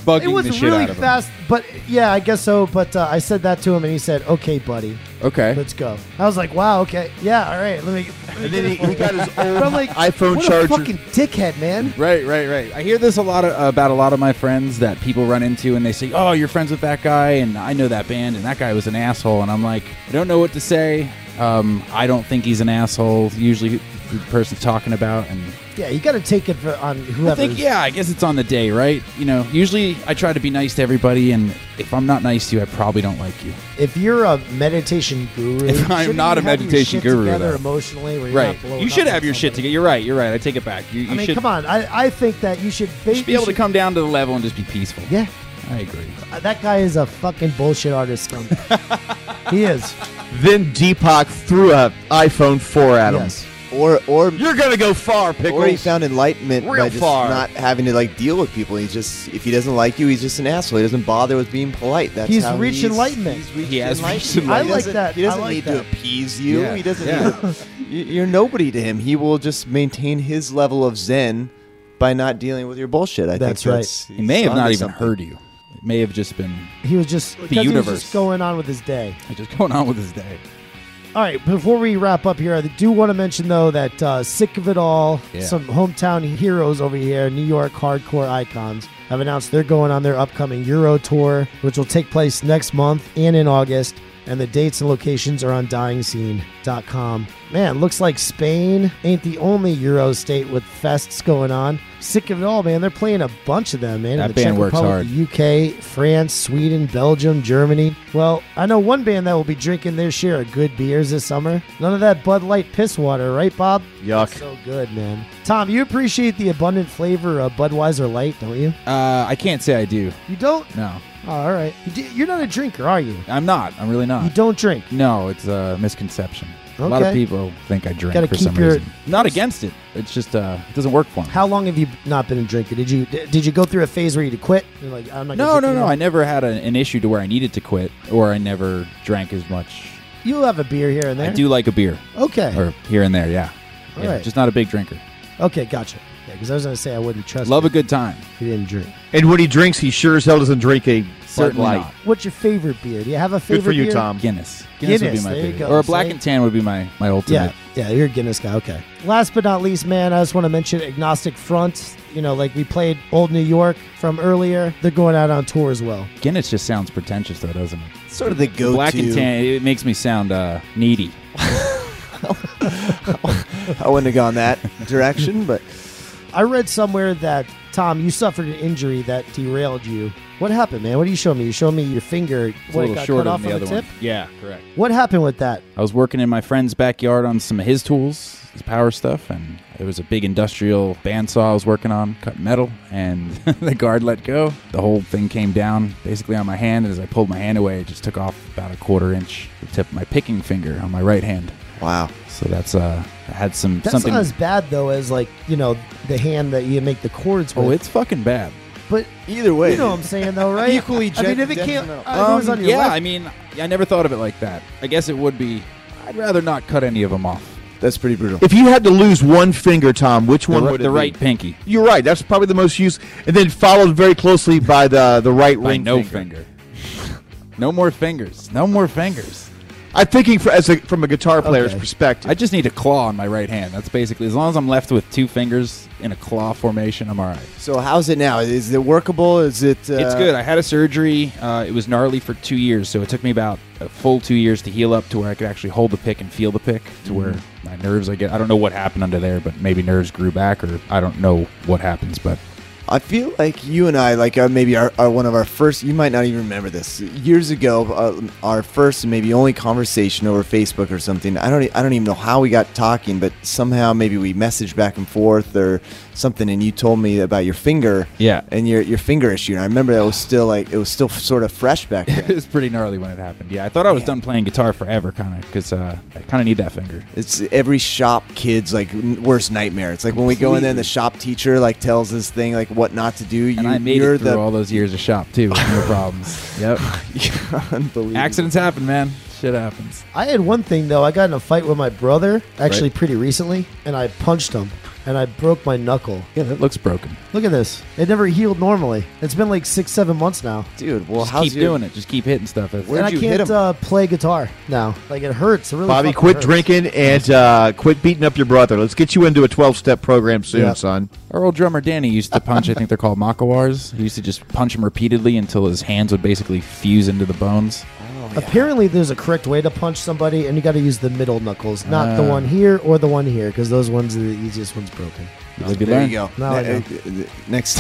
bugging It was the shit really out of him. fast, but yeah, I guess so. But I said that to him, and he said, "Okay, buddy, Okay. let's go." I was like, "Wow, okay, yeah, all right." Let me And then he got his But old I'm like, iPhone what charger. a fucking dickhead, man. Right. I hear this about a lot of my friends that people run into, and they say, "Oh, you're friends with that guy, and I know that band, and that guy was an asshole." And I'm like, I don't know what to say. I don't think he's an asshole. Usually, the person's talking about, and Yeah, you got to take it on whoever. I guess it's on the day, right? Usually I try to be nice to everybody, and if I'm not nice to you, I probably don't like you. If you're a meditation guru, If I'm shouldn't not you a have your meditation shit guru, together though. emotionally, where you're Right. not blowing You up should on have your shit somebody. together. You're right. I take it back. You I mean, should, come on. I think that you should you should be able to come down to the level and just be peaceful. Yeah. I agree. That guy is a fucking bullshit artist. He is. Then Deepak threw a iPhone 4 at him. Yes. Or You're gonna go far, Pickles. Or he found enlightenment Real by just far. not having to deal with people. He just, if he doesn't like you, he's just an asshole. He doesn't bother with being polite. That's He's how reached enlightenment. He's reached He has enlightenment. reached enlightenment. I like He doesn't- that. He doesn't I like need that. to appease you. Yeah. He doesn't. Yeah. You're nobody to him. He will just maintain his level of zen by not dealing with your bullshit. I That's think right. that's He may have onto not even something. heard you. It may have just been He was just because he was universe. just going on with his day. just going on with his day. All right, before we wrap up here, I do want to mention, though, that Sick of It All, Yeah. some hometown heroes over here, New York hardcore icons, have announced they're going on their upcoming Euro tour, which will take place next month and in August. And the dates and locations are on dyingscene.com. Man, looks like Spain ain't the only Euro state with fests going on. Sick of It All, man. They're playing a bunch of them, man. That in the band Czech works Republic, hard. the UK, France, Sweden, Belgium, Germany. Well, I know one band that will be drinking their share of good beers this summer. None of that Bud Light piss water, right, Bob? Yuck. So good, man. Tom, you appreciate the abundant flavor of Budweiser Light, don't you? I can't say I do. You don't? No, Oh, all right. You're not a drinker, are you? I'm not. I'm really not. You don't drink. No, it's a misconception. A lot of Okay. people think I drink Gotta for keep some your- reason. Not against it. It's just it doesn't work for me. How long have you not been a drinker? Did you go through a phase where you quit? You're like, I'm not. No. gonna drink I anymore? never had an issue to where I needed to quit, or I never drank as much. You'll have a beer here and there. I do like a beer, Okay. or here and there. Yeah, All yeah. right. Just not a big drinker. Okay, gotcha. Yeah, because I was gonna say I wouldn't trust. Love you a good time. if you didn't drink. And when he drinks, he sure as hell doesn't drink a Bud Certainly Light. not. What's your favorite beer? Do you have a favorite Good for you, beer? Tom. Guinness. Guinness, would be my there you favorite. go. Or a black See? and tan would be my ultimate. Yeah, you're a Guinness guy. Okay. Last but not least, man, I just want to mention Agnostic Front. You know, like we played Old New York from earlier. They're going out on tour as well. Guinness just sounds pretentious, though, doesn't it? Sort of the go-to. Black and tan. It makes me sound needy. I wouldn't have gone that direction, but I read somewhere that, Tom, you suffered an injury that derailed you. What happened, man? What are you showing me? You showing me your finger. It's a What, it little got shorter cut off than the on other the tip? one. Yeah, correct. What happened with that? I was working in my friend's backyard on some of his tools, his power stuff, and there was a big industrial bandsaw I was working on, cutting metal, and the guard let go. The whole thing came down basically on my hand, and as I pulled my hand away, it just took off about a 1/4 inch, the tip of my picking finger on my right hand. wow. So that's I had That's something. not as bad, though, as, like, you know, the hand that you make the cords with. Oh, it's fucking bad. But Either way, you know what I'm saying, though, right? Equally I mean, if it can't, detrimental. if it was on your yeah, left, I mean, I never thought of it like that. I guess it would be. I'd rather not cut any of them off. that's pretty brutal. If you had to lose one finger, Tom, which one would it The be? right pinky. You're right. That's probably the most used, and then followed very closely by the right By ring no finger. finger. No more fingers. No more fingers. I'm thinking from a guitar player's Okay. perspective. I just need a claw on my right hand. That's basically, as long as I'm left with 2 fingers in a claw formation, I'm all right. So how's it now? Is it workable? Is it? It's good. I had a surgery. It was gnarly for 2 years, so it took me about a full 2 years to heal up to where I could actually hold the pick and feel the pick, to where my nerves, I don't know what happened under there, but maybe nerves grew back, or I don't know what happens, but I feel like you and I, like maybe our one of our first. You might not even remember this. Years ago, our first and maybe only conversation over Facebook or something. I don't even know how we got talking, but somehow maybe we messaged back and forth or something, and you told me about your finger. Yeah. And your finger issue. And I remember that was still sort of fresh back it then. was pretty gnarly when it happened. Yeah, I thought I was done playing guitar forever, kind of, because I kind of need that finger. It's every shop kid's worst nightmare. It's like when we go in there and the shop teacher tells us thing what not to do. And I made it through all those years of shop, too, with no problems. Yep. Unbelievable. Accidents happen, man. Shit happens. I had one thing, though. I got in a fight with my brother, actually pretty recently, and I punched him. and I broke my knuckle. Yeah, that looks broken. Look at this. It never healed normally. It's been like 6-7 months now. Dude, well, Just keep doing it. Just keep hitting stuff. And I can't play guitar now. Like, it hurts. It really Bobby, fucking quit hurts. drinking and quit beating up your brother. Let's get you into a 12-step program soon, son. Our old drummer Danny used to punch, I think they're called makawars. He used to just punch him repeatedly until his hands would basically fuse into the bones. Apparently, there's a correct way to punch somebody, and you got to use the middle knuckles, not the one here or the one here, because those ones are the easiest ones broken. There you go. Now I know. Next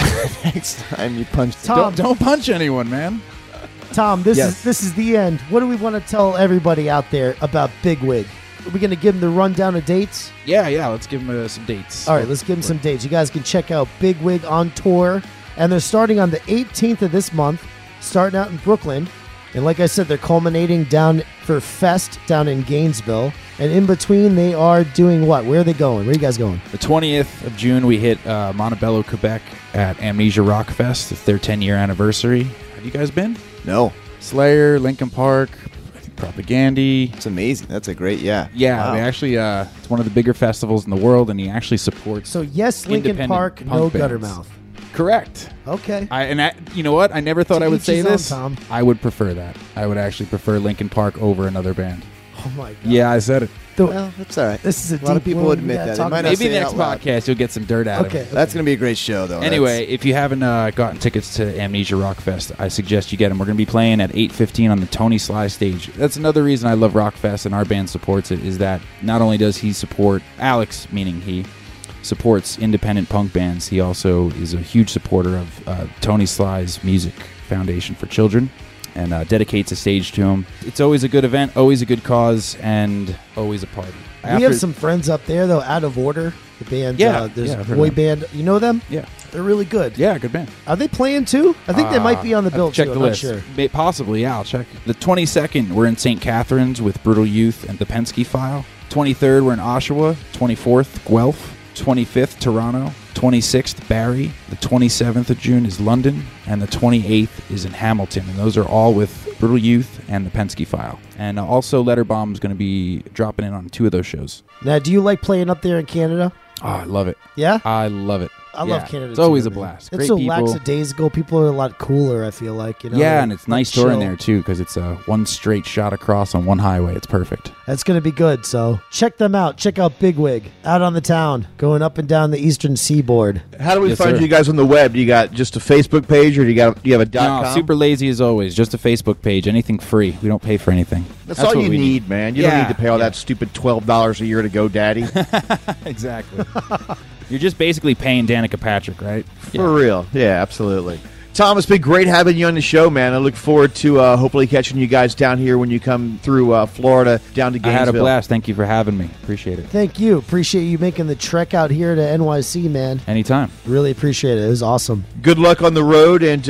time you punch, Tom, don't punch anyone, man. Tom, this is the end. What do we want to tell everybody out there about Bigwig? Are we going to give them the rundown of dates? Yeah, let's give him some dates. All right, let's give them some dates. You guys can check out Bigwig on tour, and they're starting on the 18th of this month, starting out in Brooklyn. And like I said, they're culminating down for Fest down in Gainesville. And in between, they are doing what? Where are they going? Where are you guys going? The 20th of June, we hit Montebello, Quebec at Amnesia Rock Fest. It's their 10-year anniversary. Have you guys been? No. Slayer, Linkin Park, I think Propaganda. It's amazing. That's a great, Yeah, Wow. they actually, it's one of the bigger festivals in the world, and he actually supports. So yes, Linkin independent Park, punk no bands. Guttermouth. Correct. Okay. You know what? I never thought I would say each his this. own, Tom. I would prefer that. I would actually prefer Linkin Park over another band. Oh my God. Yeah, I said it. Well, that's all right. This is a lot of deep people wound. admit We gotta that. They talk might about not Maybe say it next out loud. podcast you'll get some dirt out of Okay. it. That's going to be a great show, though. Anyway, if you haven't gotten tickets to Amnesia Rock Fest, I suggest you get them. We're going to be playing at 8:15 on the Tony Sly stage. That's another reason I love Rock Fest and our band supports it, is that not only does he support Alex, meaning he supports independent punk bands, he also is a huge supporter of Tony Sly's Music Foundation for Children and dedicates a stage to him. It's always a good event, always a good cause, and always a party. We have some friends up there, though, Out of Order, the band. There's I've a heard boy of band. You know them? Yeah. They're really good. Yeah, good band. Are they playing, too? I think they might be on the bill, check too. the I'm not list. sure. Possibly, yeah, I'll check. The 22nd, we're in St. Catharines with Brutal Youth and the Penske File. 23rd, we're in Oshawa. 24th, Guelph. 25th, Toronto. 26th, Barrie. The 27th of June is London. And the 28th is in Hamilton. And those are all with Brutal Youth and the Penske File. And also Letterbomb's going to be dropping in on 2 of those shows. Now, do you like playing up there in Canada? Oh, I love it. Yeah? I love it. I love Canada. It's always too, a man. blast. It's Great so people. lackadaisical. People are a lot cooler, I feel like. You know? Yeah, They're and it's nice touring chill. there, too, because it's one straight shot across on one highway. It's perfect. That's going to be good. So check them out. Check out Bigwig out on the town, going up and down the eastern seaboard. How do we Yes, find sir. you guys on the web? Do you got just a Facebook page, or do you have a No, .com? super lazy as always. Just a Facebook page. Anything free. We don't pay for anything. That's all what you we need, man. You don't Yeah, need to pay all yeah. that stupid $12 a year to GoDaddy. Exactly. You're just basically paying Danica Patrick, right? For real. Yeah, absolutely. Tom, it's been great having you on the show, man. I look forward to hopefully catching you guys down here when you come through Florida, down to I Gainesville. had a blast. Thank you for having me. Appreciate it. Thank you. Appreciate you making the trek out here to NYC, man. Anytime. Really appreciate it. It was awesome. Good luck on the road, and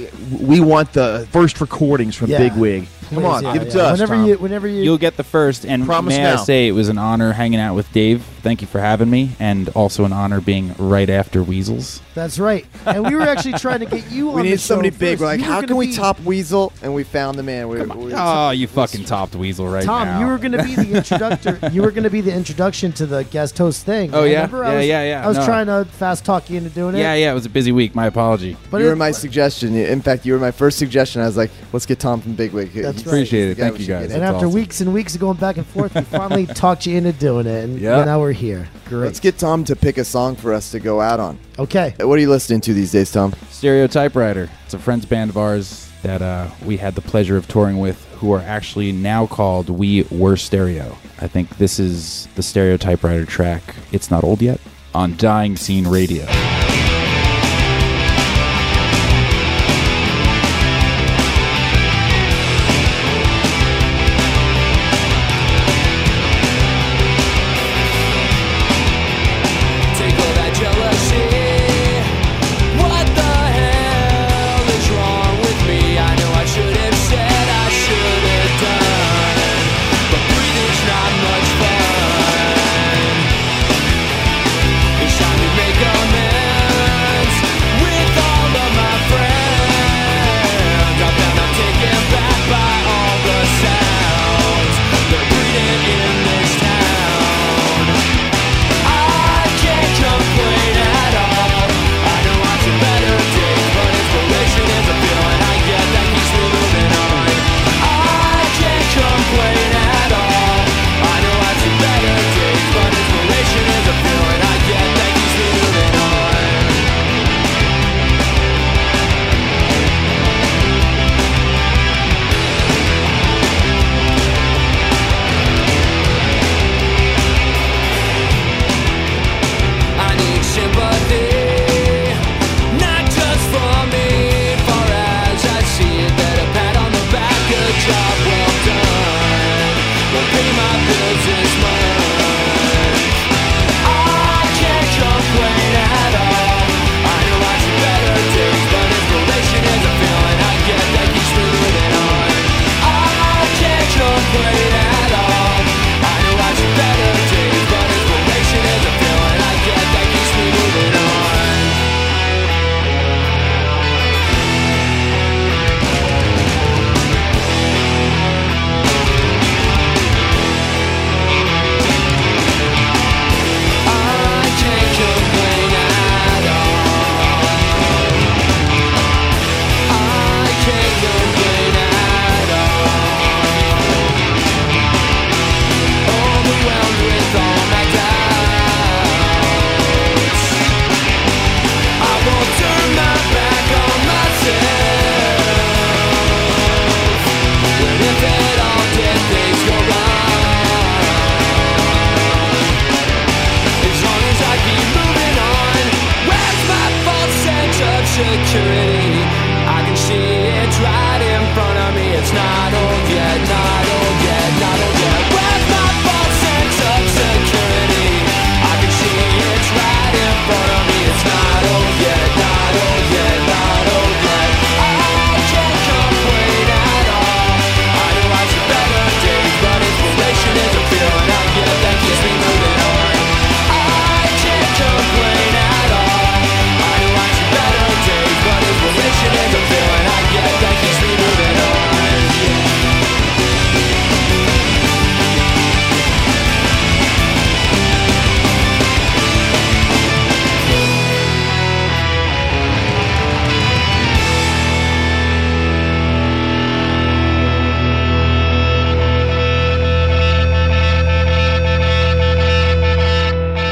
we want the first recordings from Yeah. Bigwig. Come on, Yeah, give it yeah. to us, Tom. Whenever you You'll get the first. And Promise may now. I say it was an honor hanging out with Dave. Thank you for having me. And also an honor being right after Weasels. That's right. And we were actually trying to get you on We the need show somebody first. big. We're like, You were how gonna can we be- top Weasel? And we found the man. Oh, you fucking topped Weasel right Tom, now. you were going to be the introductor. You were going to be the introduction to the guest host thing. Oh, yeah? Remember? I Yeah. was No. trying to fast talk you into doing it. Yeah, it was a busy week. My apology. But you it- were my suggestion. In fact, you were my first suggestion. I was like, let's get Tom from Bigwig. That's right. Appreciate it. the guy Thank we you should guys. get And That's after awesome. weeks and weeks of going back and forth, we finally talked you into doing it. And Yeah. now we're here. Great. Let's get Tom to pick a song for us to go out on. Okay. What are you listening to these days, Tom? Stereo Typewriter. It's a friend's band of ours that we had the pleasure of touring with, who are actually now called We Were Stereo. I think this is the Stereo Typewriter track, It's Not Old Yet, on Dying Scene Radio. Take all that jealousy. What the hell is wrong with me? I know I should have said, I should have done, but breathing's not much fun. It's time to make amends.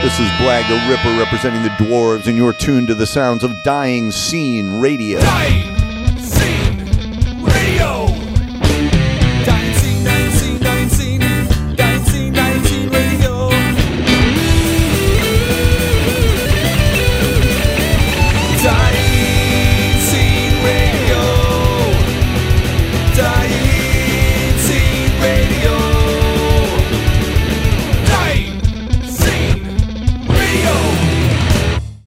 This is Blag the Ripper representing the Dwarves, and you're tuned to the sounds of Dying Scene Radio. Dying